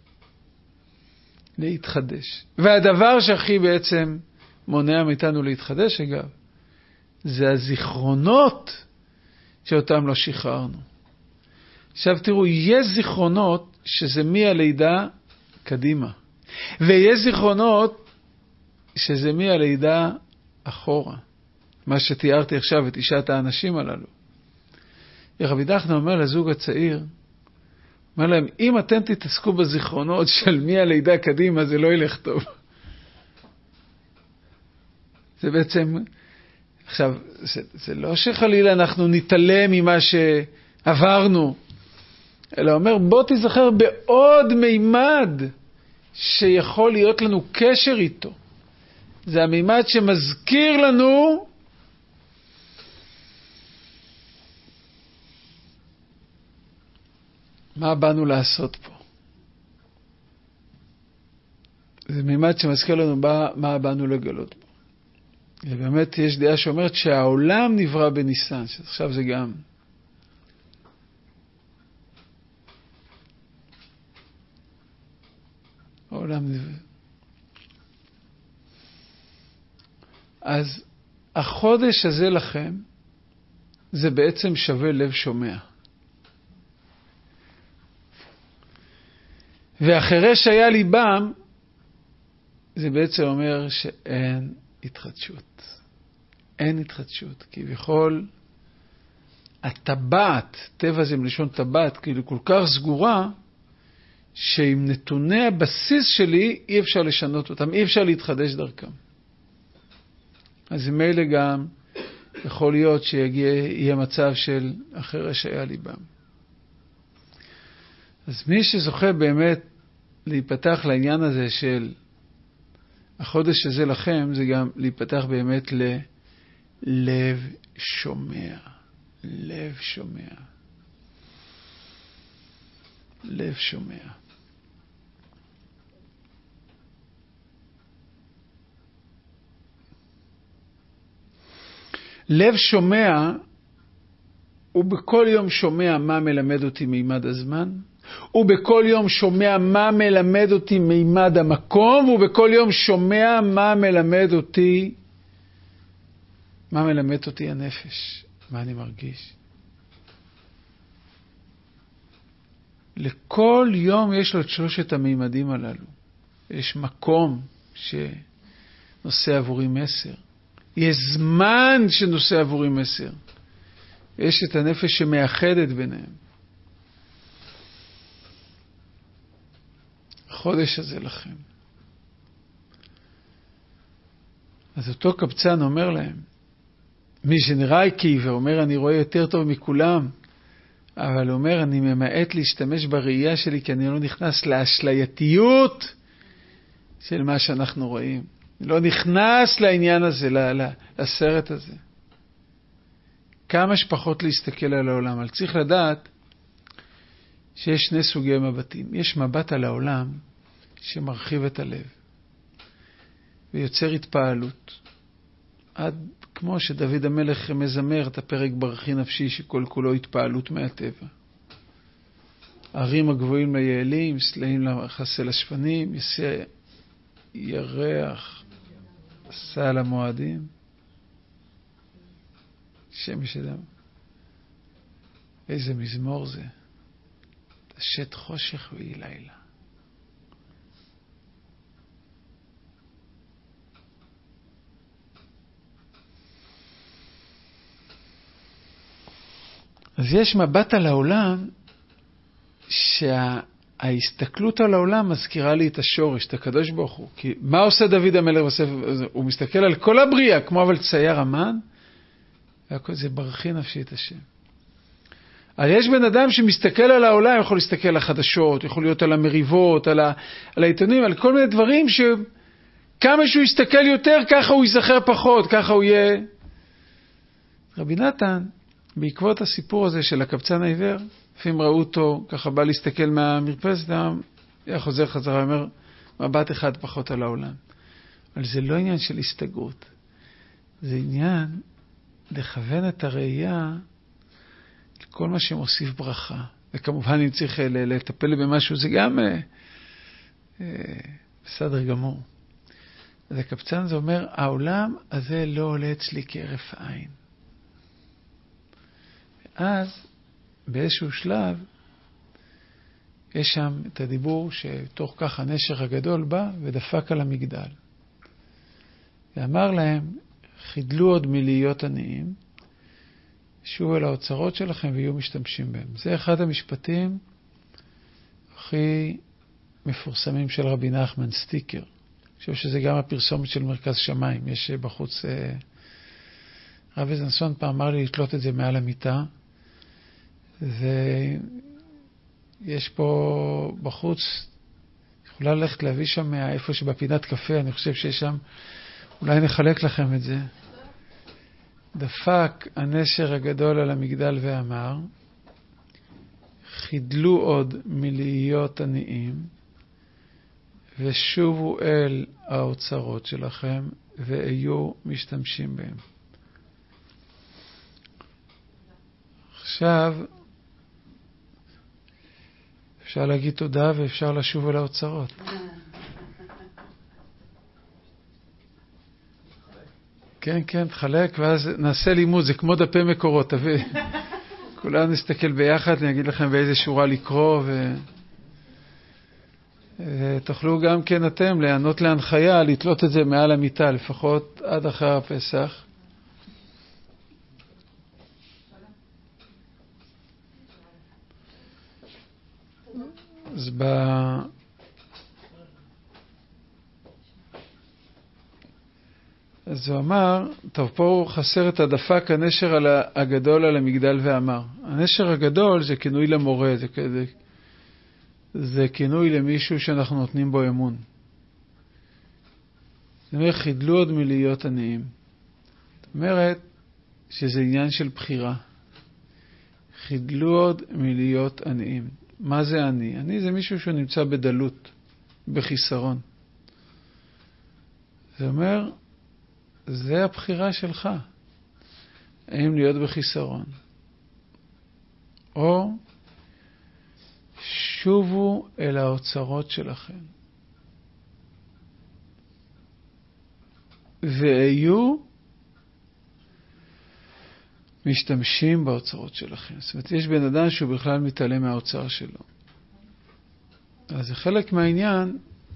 להתחדש. והדבר שהכי בעצם מונע מאיתנו להתחדש, אגב, זה הזיכרונות שאותם לא שחררנו. עכשיו תראו, יש זיכרונות שזה מהלידה קדימה. ויש זיכרונות שזה מהלידה אחורה. מה שתיארתי עכשיו, את תשעת האנשים הללו. רבי דחנה אומר לזוג הצעיר, אומר להם, אם אתם תתעסקו בזיכרונות של מי הלידה קדימה, זה לא ילך טוב. זה בעצם, עכשיו, זה, זה לא שחלילה אנחנו נתעלם ממה שעברנו, אלא אומר, בוא תזכר בעוד מימד שיכול להיות לנו קשר איתו. זה המימד שמזכיר לנו מה באנו לעשות פה. זה מימד שמזכיר לנו מה באנו לגלות פה. ובאמת יש דעה שאומרת שהעולם נברא בניסן, שעכשיו זה גם העולם נברא. אז החודש הזה לכם, זה בעצם שווה לב שומע. והחירש היה ליבם, זה בעצם אומר שאין התחדשות. אין התחדשות. כביכול, הטבעת, טבע זה מלשון טבעת, כאילו כל כך סגורה, שעם נתוני הבסיס שלי אי אפשר לשנות אותם, אי אפשר להתחדש דרכם. אז מילא גם יכול להיות שיהיה מצב של החירש היה ליבם. אז מי שזוכה באמת להיפתח לעניין הזה של החודש הזה לכם, זה גם להיפתח באמת ללב שומע. לב שומע. לב שומע. לב שומע, הוא בכל יום שומע מה מלמד אותי מימד הזמן, הוא בכל יום שומע מה מלמד אותי מימד המקום, והוא בכל יום שומע מה מלמד אותי, מה מלמד אותי הנפש, מה אני מרגיש. לכל יום יש לו את שלושת המימדים הללו. יש מקום שנושא עבורי מסר. יש זמן שנושא עבורי מסר. יש את הנפש שמאחדת ביניהם. החודש הזה לכם. אז אותו קבצן אומר להם, מי שנראה כעיוור, אומר אני רואה יותר טוב מכולם, אבל הוא אומר אני ממעט להשתמש בראייה שלי, כי אני לא נכנס לאשלייתיות של מה שאנחנו רואים. לא נכנס לעניין הזה, לסרט הזה. כמה שפחות להסתכל על העולם. אבל צריך לדעת שיש שני סוגי מבטים. יש מבט על העולם שמרחיב את הלב ויוצר התפעלות. עד כמו שדוד המלך מזמר את הפרק ברכי נפשי שכל כולו התפעלות מהטבע. ערים הגבוהים ליעלים, סלעים לחסל השפנים, יסע ירח, עשה למועדים. שמש אדם. איזה מזמור זה. תשת חושך ויהי לילה. אז יש מבט על העולם שההסתכלות על העולם מזכירה לי את השורש, את הקדוש ברוך הוא. כי מה עושה דוד המלך בספר? הוא מסתכל על כל הבריאה, כמו אבל צייר המן, והכל זה ברכי נפשי את השם. אבל יש בן אדם שמסתכל על העולם, יכול להסתכל על החדשות, יכול להיות על המריבות, על, ה, על העיתונים, על כל מיני דברים שכמה שהוא יסתכל יותר, ככה הוא ייזכר פחות, ככה הוא יהיה. רבי נתן, בעקבות הסיפור הזה של הקבצן העיוור, לפעמים ראו אותו, ככה בא להסתכל מהמרפסת, היה חוזר חזרה, אומר, מבט אחד פחות על העולם. אבל זה לא עניין של הסתגרות. זה עניין לכוון את הראייה לכל מה שמוסיף ברכה. וכמובן אם צריך לטפל במשהו, זה גם אה, אה, בסדר גמור. אז הקבצן זה אומר, העולם הזה לא עולה אצלי כהרף עין. ואז באיזשהו שלב יש שם את הדיבור שתוך כך הנשר הגדול בא ודפק על המגדל. ואמר להם, חידלו עוד מלהיות עניים, שובו אל האוצרות שלכם ויהיו משתמשים בהם. זה אחד המשפטים הכי מפורסמים של רבי נחמן, סטיקר. אני חושב שזה גם הפרסומת של מרכז שמיים. יש בחוץ, רבי זנסון פעם אמר לי לתלות את זה מעל המיטה, ויש פה בחוץ, יכולה ללכת להביא שם איפה שבפינת קפה, אני חושב שיש שם, אולי נחלק לכם את זה. דפק הנשר הגדול על המגדל ואמר, חידלו עוד מלהיות עניים, ושובו אל האוצרות שלכם, והיו משתמשים בהם. עכשיו, אפשר להגיד תודה ואפשר לשוב אל האוצרות. כן, כן, תחלק, ואז נעשה לימוד, זה כמו דפי מקורות, תביא. כולנו נסתכל ביחד, אני אגיד לכם באיזה שורה לקרוא, ו... ותוכלו גם כן אתם לענות להנחיה, לתלות את זה מעל המיטה, לפחות עד אחר הפסח. אז ב... אז הוא אמר, טוב, פה חסר את הדפק הנשר הגדול על המגדל ואמר. הנשר הגדול זה כינוי למורה, זה, זה, זה כינוי למישהו שאנחנו נותנים בו אמון. זאת אומרת, חידלו עוד מלהיות עניים. זאת אומרת שזה עניין של בחירה. חידלו עוד מלהיות עניים. מה זה עני? עני זה מישהו שנמצא בדלות, בחיסרון. זה אומר, זה הבחירה שלך. האם להיות בחיסרון. או שובו אל האוצרות שלכם. והיו משתמשים באוצרות שלכם. זאת אומרת, יש בן אדם שהוא בכלל מתעלם מהאוצר שלו. אז זה חלק מהעניין.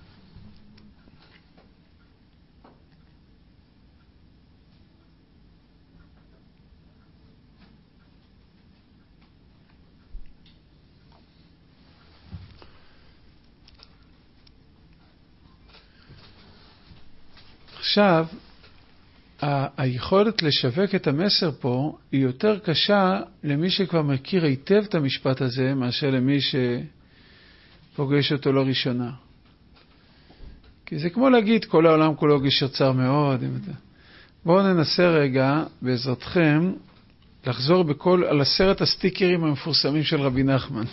עכשיו, היכולת לשווק את המסר פה היא יותר קשה למי שכבר מכיר היטב את המשפט הזה, מאשר למי שפוגש אותו לא ראשונה. כי זה כמו להגיד, כל העולם כולו גשר צר מאוד. בואו ננסה רגע, בעזרתכם, לחזור בכל, על עשרת הסטיקרים המפורסמים של רבי נחמן.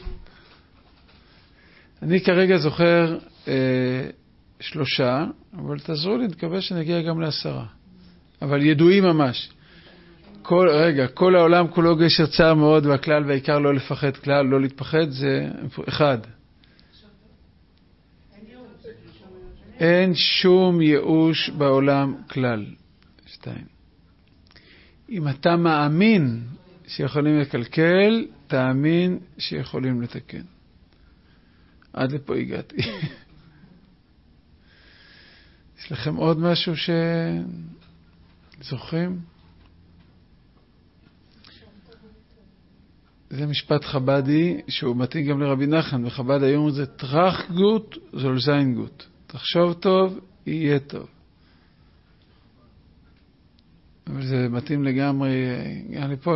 אני כרגע זוכר אה, שלושה, אבל תעזרו לי, נקווה שנגיע גם לעשרה. אבל ידועים ממש. כל, רגע, כל העולם כולו גשר צר מאוד, והכלל והעיקר לא לפחד כלל, לא להתפחד, זה אחד. אין שום ייאוש בעולם כלל. שתיים. אם אתה מאמין שיכולים לקלקל, תאמין שיכולים לתקן. עד לפה הגעתי. יש לכם עוד משהו שזוכרים? זה משפט חבדי שהוא מתאים גם לרבי נחמן, וחב"ד היום זה טראח גוט זול זיין גוט. תחשוב טוב, יהיה טוב. אבל זה מתאים לגמרי גם לפה.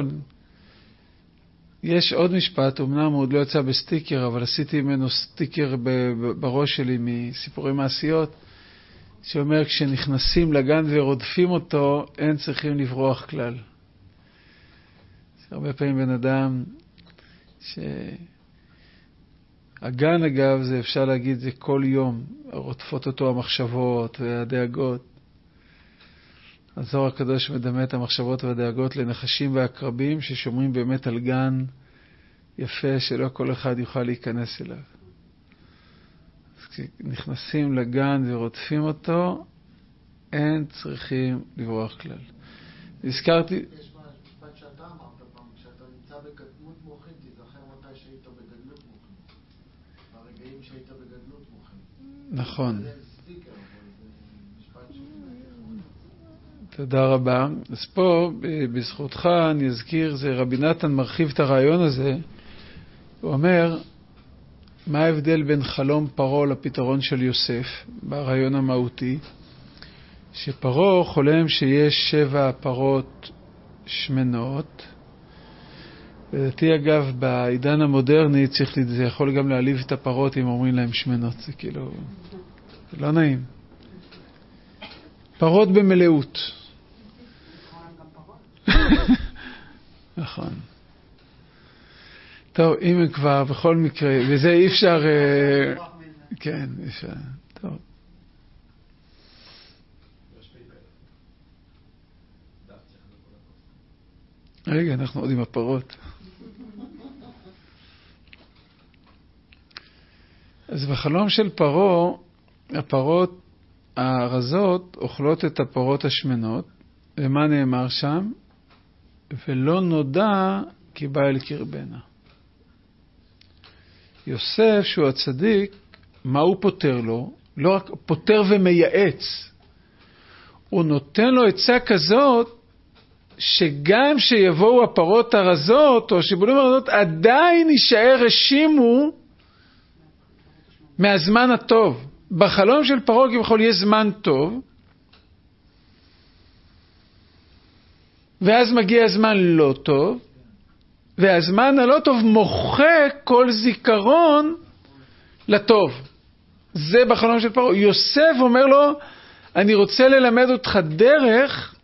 יש עוד משפט, אמנם הוא עוד לא יצא בסטיקר, אבל עשיתי ממנו סטיקר בראש שלי מסיפורי מעשיות, שאומר, כשנכנסים לגן ורודפים אותו, אין צריכים לברוח כלל. הרבה פעמים בן אדם, שהגן אגב, זה אפשר להגיד, זה כל יום, רודפות אותו המחשבות והדאגות. הזוהר הקדוש מדמה את המחשבות והדאגות לנחשים והקרבים, ששומרים באמת על גן יפה, שלא כל אחד יוכל להיכנס אליו. כשנכנסים לגן ורודפים אותו, אין צריכים לברוח כלל. הזכרתי... יש משפט שאתה אמרת פעם, כשאתה נמצא בקטנות מוחין, תזכר מתי שהיית בגדלות מוחין. ברגעים שהיית בגדלות מוחין. נכון. זה סטיקר, אבל זה משפט ש... תודה רבה. אז פה, בזכותך, אני אזכיר, זה רבי נתן מרחיב את הרעיון הזה. הוא אומר, מה ההבדל בין חלום פרעה לפתרון של יוסף, ברעיון המהותי? שפרעה חולם שיש שבע פרות שמנות. לדעתי, אגב, בעידן המודרני, צריך, זה יכול גם להעליב את הפרות אם אומרים להם שמנות. זה כאילו, זה לא נעים. פרות במלאות. נכון. טוב, אם הם כבר, בכל מקרה, וזה אי אפשר... כן, אי אפשר. טוב. רגע, אנחנו עוד עם הפרות. אז בחלום של פרעה, הפרות הרזות אוכלות את הפרות השמנות, ומה נאמר שם? ולא נודע כי בא אל קרבנה. יוסף, שהוא הצדיק, מה הוא פותר לו? לא רק פותר ומייעץ. הוא נותן לו עצה כזאת, שגם שיבואו הפרות הרזות, או שיבולים הרזות, עדיין יישאר רשימו מהזמן הטוב. בחלום של פרעה כביכול יש זמן טוב, ואז מגיע הזמן לא טוב, והזמן הלא טוב מוחק כל זיכרון לטוב. זה בחלום של פרעה. יוסף אומר לו, אני רוצה ללמד אותך דרך,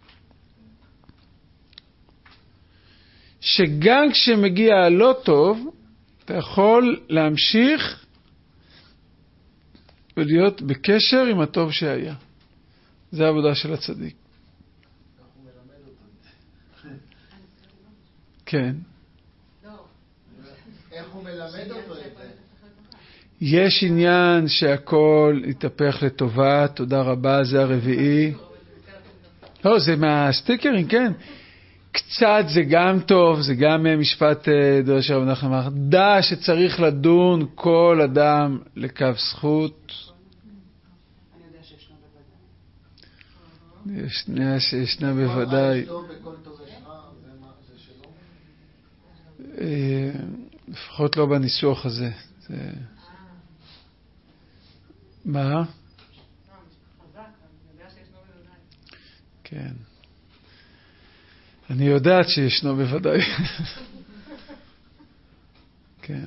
שגם כשמגיע הלא טוב, אתה יכול להמשיך ולהיות בקשר עם הטוב שהיה. זה העבודה של הצדיק. כן. איך הוא מלמד אותו את זה? יש עניין שהכל יתהפך לטובה, תודה רבה, זה הרביעי. לא, זה מהסטיקרים, כן. קצת זה גם טוב, זה גם משפט דורש רב נחמן אמר, דע שצריך לדון כל אדם לקו זכות. אני יודע שישנו בוודאי. שישנה בוודאי. לפחות לא בניסוח הזה. מה? כן. אני יודעת שישנו בוודאי. כן.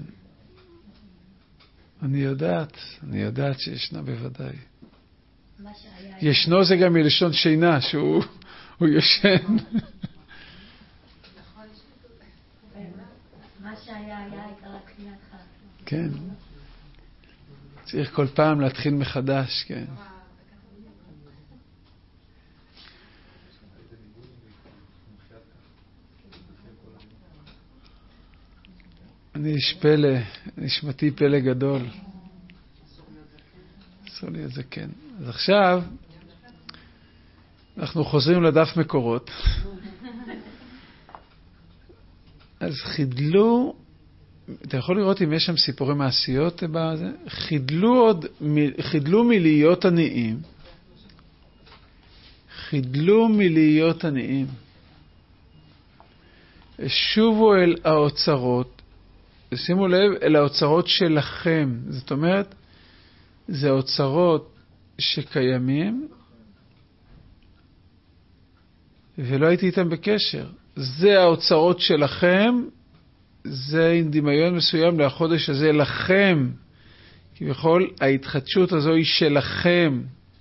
אני יודעת, אני יודעת שישנו בוודאי. ישנו זה גם מלשון שינה, שהוא ישן. מה שהיה היה עיקר התחילתך. כן. צריך כל פעם להתחיל מחדש, כן. אני איש פלא, נשמתי פלא גדול. אסור לי את זה, כן. אז עכשיו, אנחנו חוזרים לדף מקורות. אז חידלו, אתה יכול לראות אם יש שם סיפורי מעשיות בזה? חידלו עוד, חידלו מלהיות עניים. חידלו מלהיות עניים. שובו אל האוצרות. שימו לב, אל האוצרות שלכם. זאת אומרת, זה האוצרות שקיימים, ולא הייתי איתם בקשר. זה האוצרות שלכם, זה עם דמיון מסוים לחודש הזה לכם. כביכול, ההתחדשות הזו היא שלכם.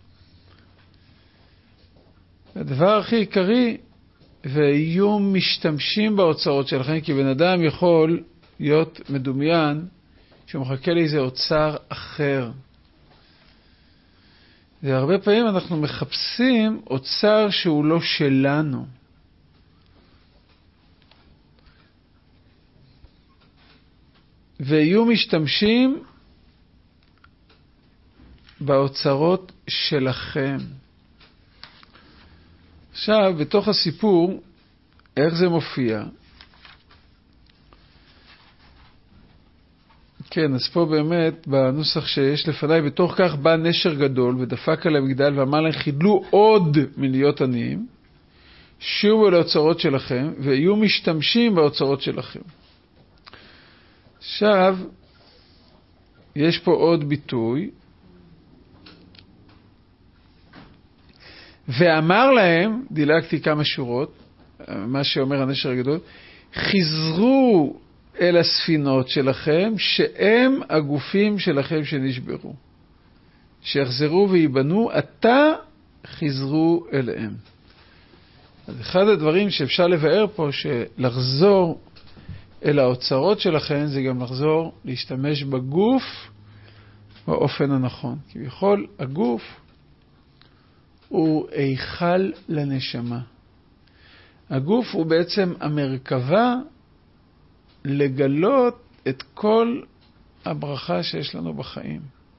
הדבר הכי עיקרי, והיו משתמשים באוצרות שלכם, כי בן אדם יכול להיות מדומיין, שמחכה לאיזה אוצר אחר. והרבה פעמים אנחנו מחפשים אוצר שהוא לא שלנו. ויהיו משתמשים באוצרות שלכם. עכשיו, בתוך הסיפור, איך זה מופיע? כן, אז פה באמת, בנוסח שיש לפניי, בתוך כך בא נשר גדול, ודפק על המגדל, ואמר להם, חידלו עוד מלהיות עניים. שובו לאוצרות שלכם, ויהיו משתמשים באוצרות שלכם. עכשיו, יש פה עוד ביטוי, ואמר להם, דילגתי כמה שורות, מה שאומר הנשר הגדול, חזרו אל הספינות שלכם, שהם הגופים שלכם שנשברו. שיחזרו ויבנו, עתה חזרו אליהם. אז אחד הדברים שאפשר לבאר פה, שלחזור אל האוצרות שלכם, זה גם לחזור להשתמש בגוף באופן הנכון. כביכול, הגוף הוא היכל לנשמה. הגוף הוא בעצם המרכבה לגלות את כל הברכה שיש לנו בחיים.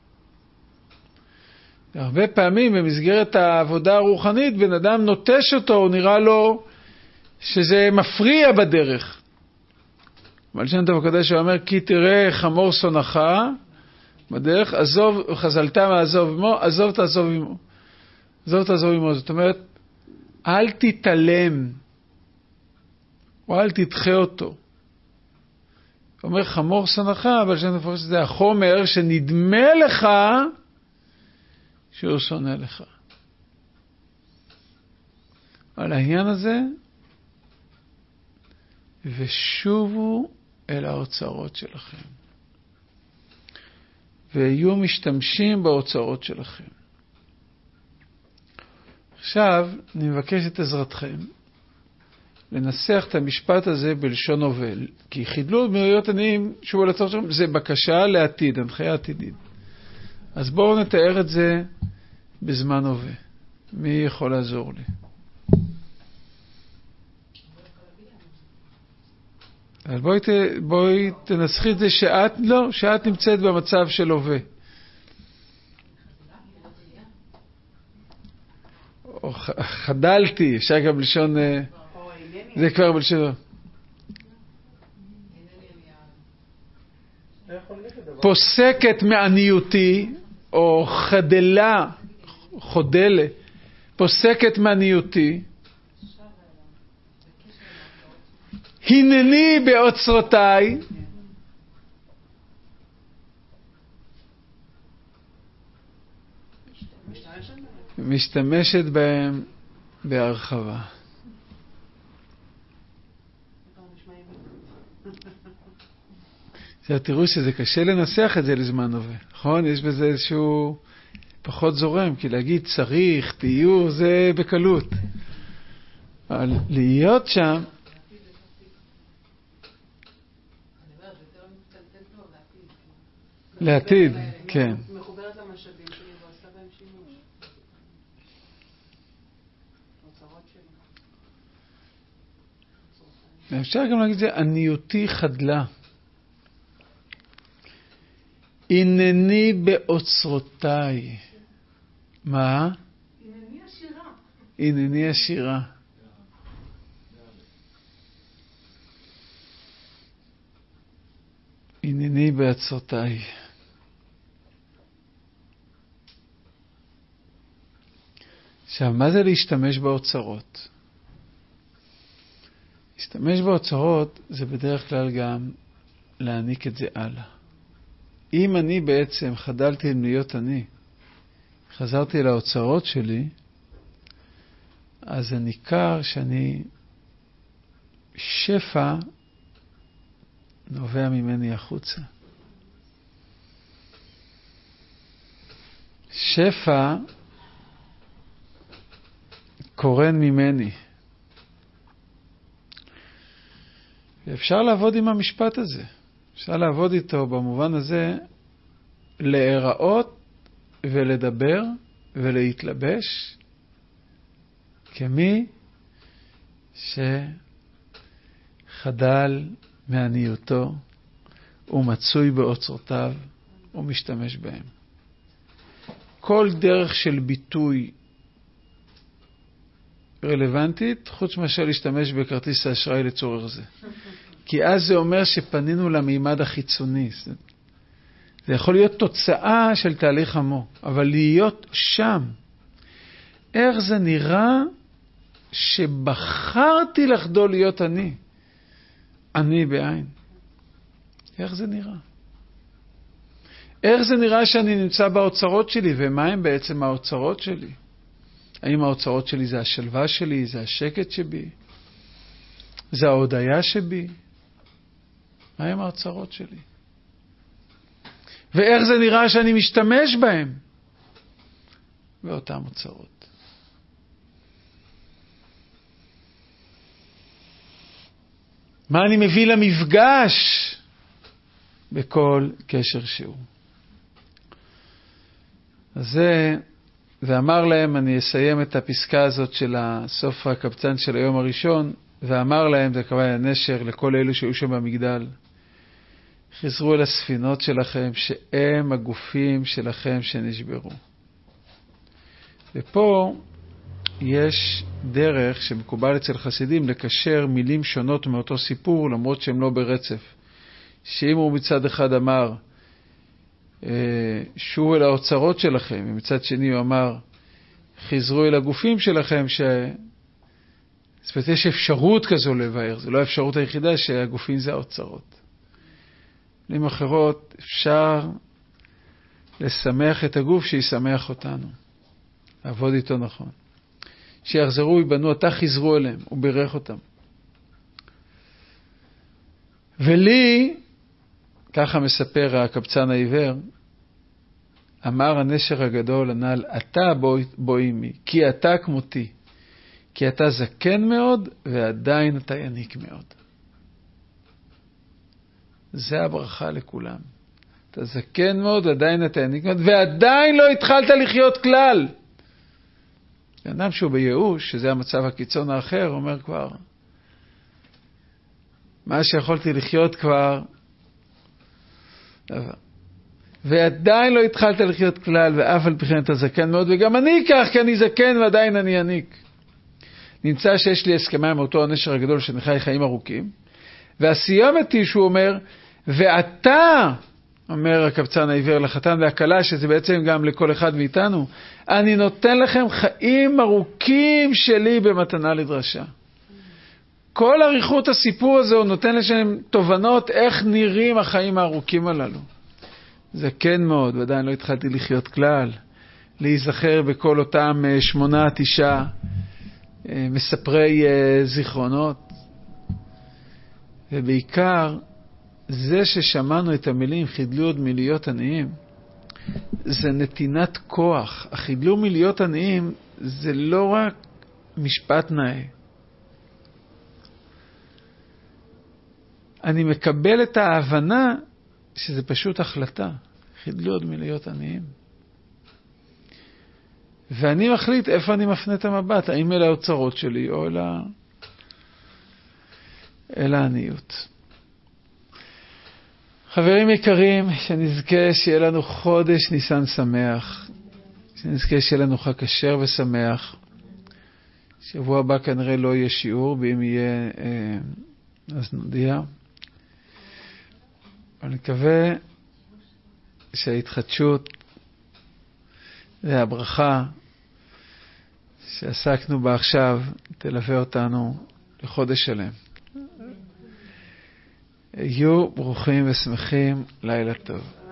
הרבה פעמים במסגרת העבודה הרוחנית, בן אדם נוטש אותו, הוא נראה לו שזה מפריע בדרך. אבל שם טוב הקדוש הוא אומר, כי תראה חמור שונאך בדרך, עזוב, חזלת מעזוב עמו, עזוב תעזוב עמו. עזוב תעזוב עמו. זאת אומרת, אל תתעלם, או אל תדחה אותו. הוא אומר, חמור שונאך, אבל שם טוב זה החומר שנדמה לך, שהוא שונא לך. על העניין הזה, ושובו אל האוצרות שלכם. ויהיו משתמשים באוצרות שלכם. עכשיו, אני מבקש את עזרתכם, לנסח את המשפט הזה בלשון הווה. כי חידלו דמויות עניים, שובו אל האוצרות שלכם, זה בקשה לעתיד, הנחיה עתידית. אז בואו נתאר את זה בזמן הווה. מי יכול לעזור לי? אז בואי, ת, בואי תנסחי את זה שאת, לא, שאת נמצאת במצב של הווה. או חדלתי, אפשר גם בלשון, זה כבר בלשון. פוסקת מעניותי, או חדלה, חודלה, פוסקת מעניותי, הנני באוצרותיי, משתמשת בהם בהרחבה. תראו שזה קשה לנסח את זה לזמן הווה, נכון? יש בזה איזשהו פחות זורם, כי להגיד צריך, תהיו, זה בקלות. אבל להיות שם, לעתיד, כן. מחוברת למשאבים שלי ועושה בהם שימוש. אוצרות שלי. אפשר גם להגיד זה, עניותי חדלה. הנני באוצרותיי. מה? הנני עשירה. הנני עשירה. הנני באוצרותיי. עכשיו, מה זה להשתמש באוצרות? להשתמש באוצרות זה בדרך כלל גם להעניק את זה הלאה. אם אני בעצם חדלתי עם להיות אני, חזרתי לאוצרות שלי, אז זה ניכר שאני שפע נובע ממני החוצה. שפע קורן ממני. ואפשר לעבוד עם המשפט הזה. אפשר לעבוד איתו במובן הזה, להיראות ולדבר ולהתלבש כמי שחדל מעניותו ומצוי באוצרותיו ומשתמש בהם. כל דרך של ביטוי רלוונטית, חוץ מאשר להשתמש בכרטיס האשראי לצורך זה. כי אז זה אומר שפנינו למימד החיצוני. זה יכול להיות תוצאה של תהליך עמוק, אבל להיות שם. איך זה נראה שבחרתי לחדול להיות אני. אני בעין. איך זה נראה? איך זה נראה שאני נמצא באוצרות שלי, ומה הם בעצם האוצרות שלי? האם האוצרות שלי זה השלווה שלי, זה השקט שבי, זה ההודעה שבי? מה הם האוצרות שלי? ואיך זה נראה שאני משתמש בהם? באותם אוצרות. מה אני מביא למפגש בכל קשר שהוא? אז זה, ואמר להם, אני אסיים את הפסקה הזאת של הסוף הקבצן של היום הראשון, ואמר להם, זה כמובן הנשר לכל אלו שהיו שם במגדל, חזרו אל הספינות שלכם, שהם הגופים שלכם שנשברו. ופה יש דרך שמקובל אצל חסידים לקשר מילים שונות מאותו סיפור, למרות שהם לא ברצף. שאם הוא מצד אחד אמר, שובו אל האוצרות שלכם, ומצד שני הוא אמר, חזרו אל הגופים שלכם, ש... זאת אומרת, יש אפשרות כזו לבאר, זו לא האפשרות היחידה שהגופים זה האוצרות. במילים אחרות, אפשר לשמח את הגוף שישמח אותנו. לעבוד איתו נכון. שיחזרו, יבנו, אתה חזרו אליהם, הוא בירך אותם. ולי, ככה מספר הקבצן העיוור, אמר הנשר הגדול הנ"ל, אתה בואי, בואי מי, כי אתה כמותי, כי אתה זקן מאוד ועדיין אתה יניק מאוד. זה הברכה לכולם. אתה זקן מאוד ועדיין אתה יניק מאוד, ועדיין לא התחלת לחיות כלל. אדם שהוא בייאוש, שזה המצב הקיצון האחר, אומר כבר, מה שיכולתי לחיות כבר, דבר. ועדיין לא התחלת לחיות כלל, ואף על פי כן אתה זקן מאוד, וגם אני כך, כי אני זקן ועדיין אני יניק. נמצא שיש לי הסכמה עם אותו הנשר הגדול שנחי חיים ארוכים, והסיומת היא שהוא אומר, ואתה, אומר הקבצן העיוור לחתן והכלה, שזה בעצם גם לכל אחד מאיתנו, אני נותן לכם חיים ארוכים שלי במתנה לדרשה. כל אריכות הסיפור הזה הוא נותן לשם תובנות איך נראים החיים הארוכים הללו. זה כן מאוד, ועדיין לא התחלתי לחיות כלל, להיזכר בכל אותם שמונה, תשעה מספרי זיכרונות. ובעיקר, זה ששמענו את המילים חידלו עוד מלהיות עניים, זה נתינת כוח. החידלו מלהיות עניים זה לא רק משפט נאה. אני מקבל את ההבנה שזה פשוט החלטה. חידלו עוד מלהיות עניים. ואני מחליט איפה אני מפנה את המבט, האם אלה האוצרות שלי או אל, ה... אל העניות. חברים יקרים, שנזכה שיהיה לנו חודש ניסן שמח, שנזכה שיהיה לנו חג כשר ושמח. שבוע הבא כנראה לא יהיה שיעור, ואם יהיה אז נודיע. אני מקווה שההתחדשות והברכה שעסקנו בה עכשיו תלווה אותנו לחודש שלם. יהיו ברוכים ושמחים, לילה טוב.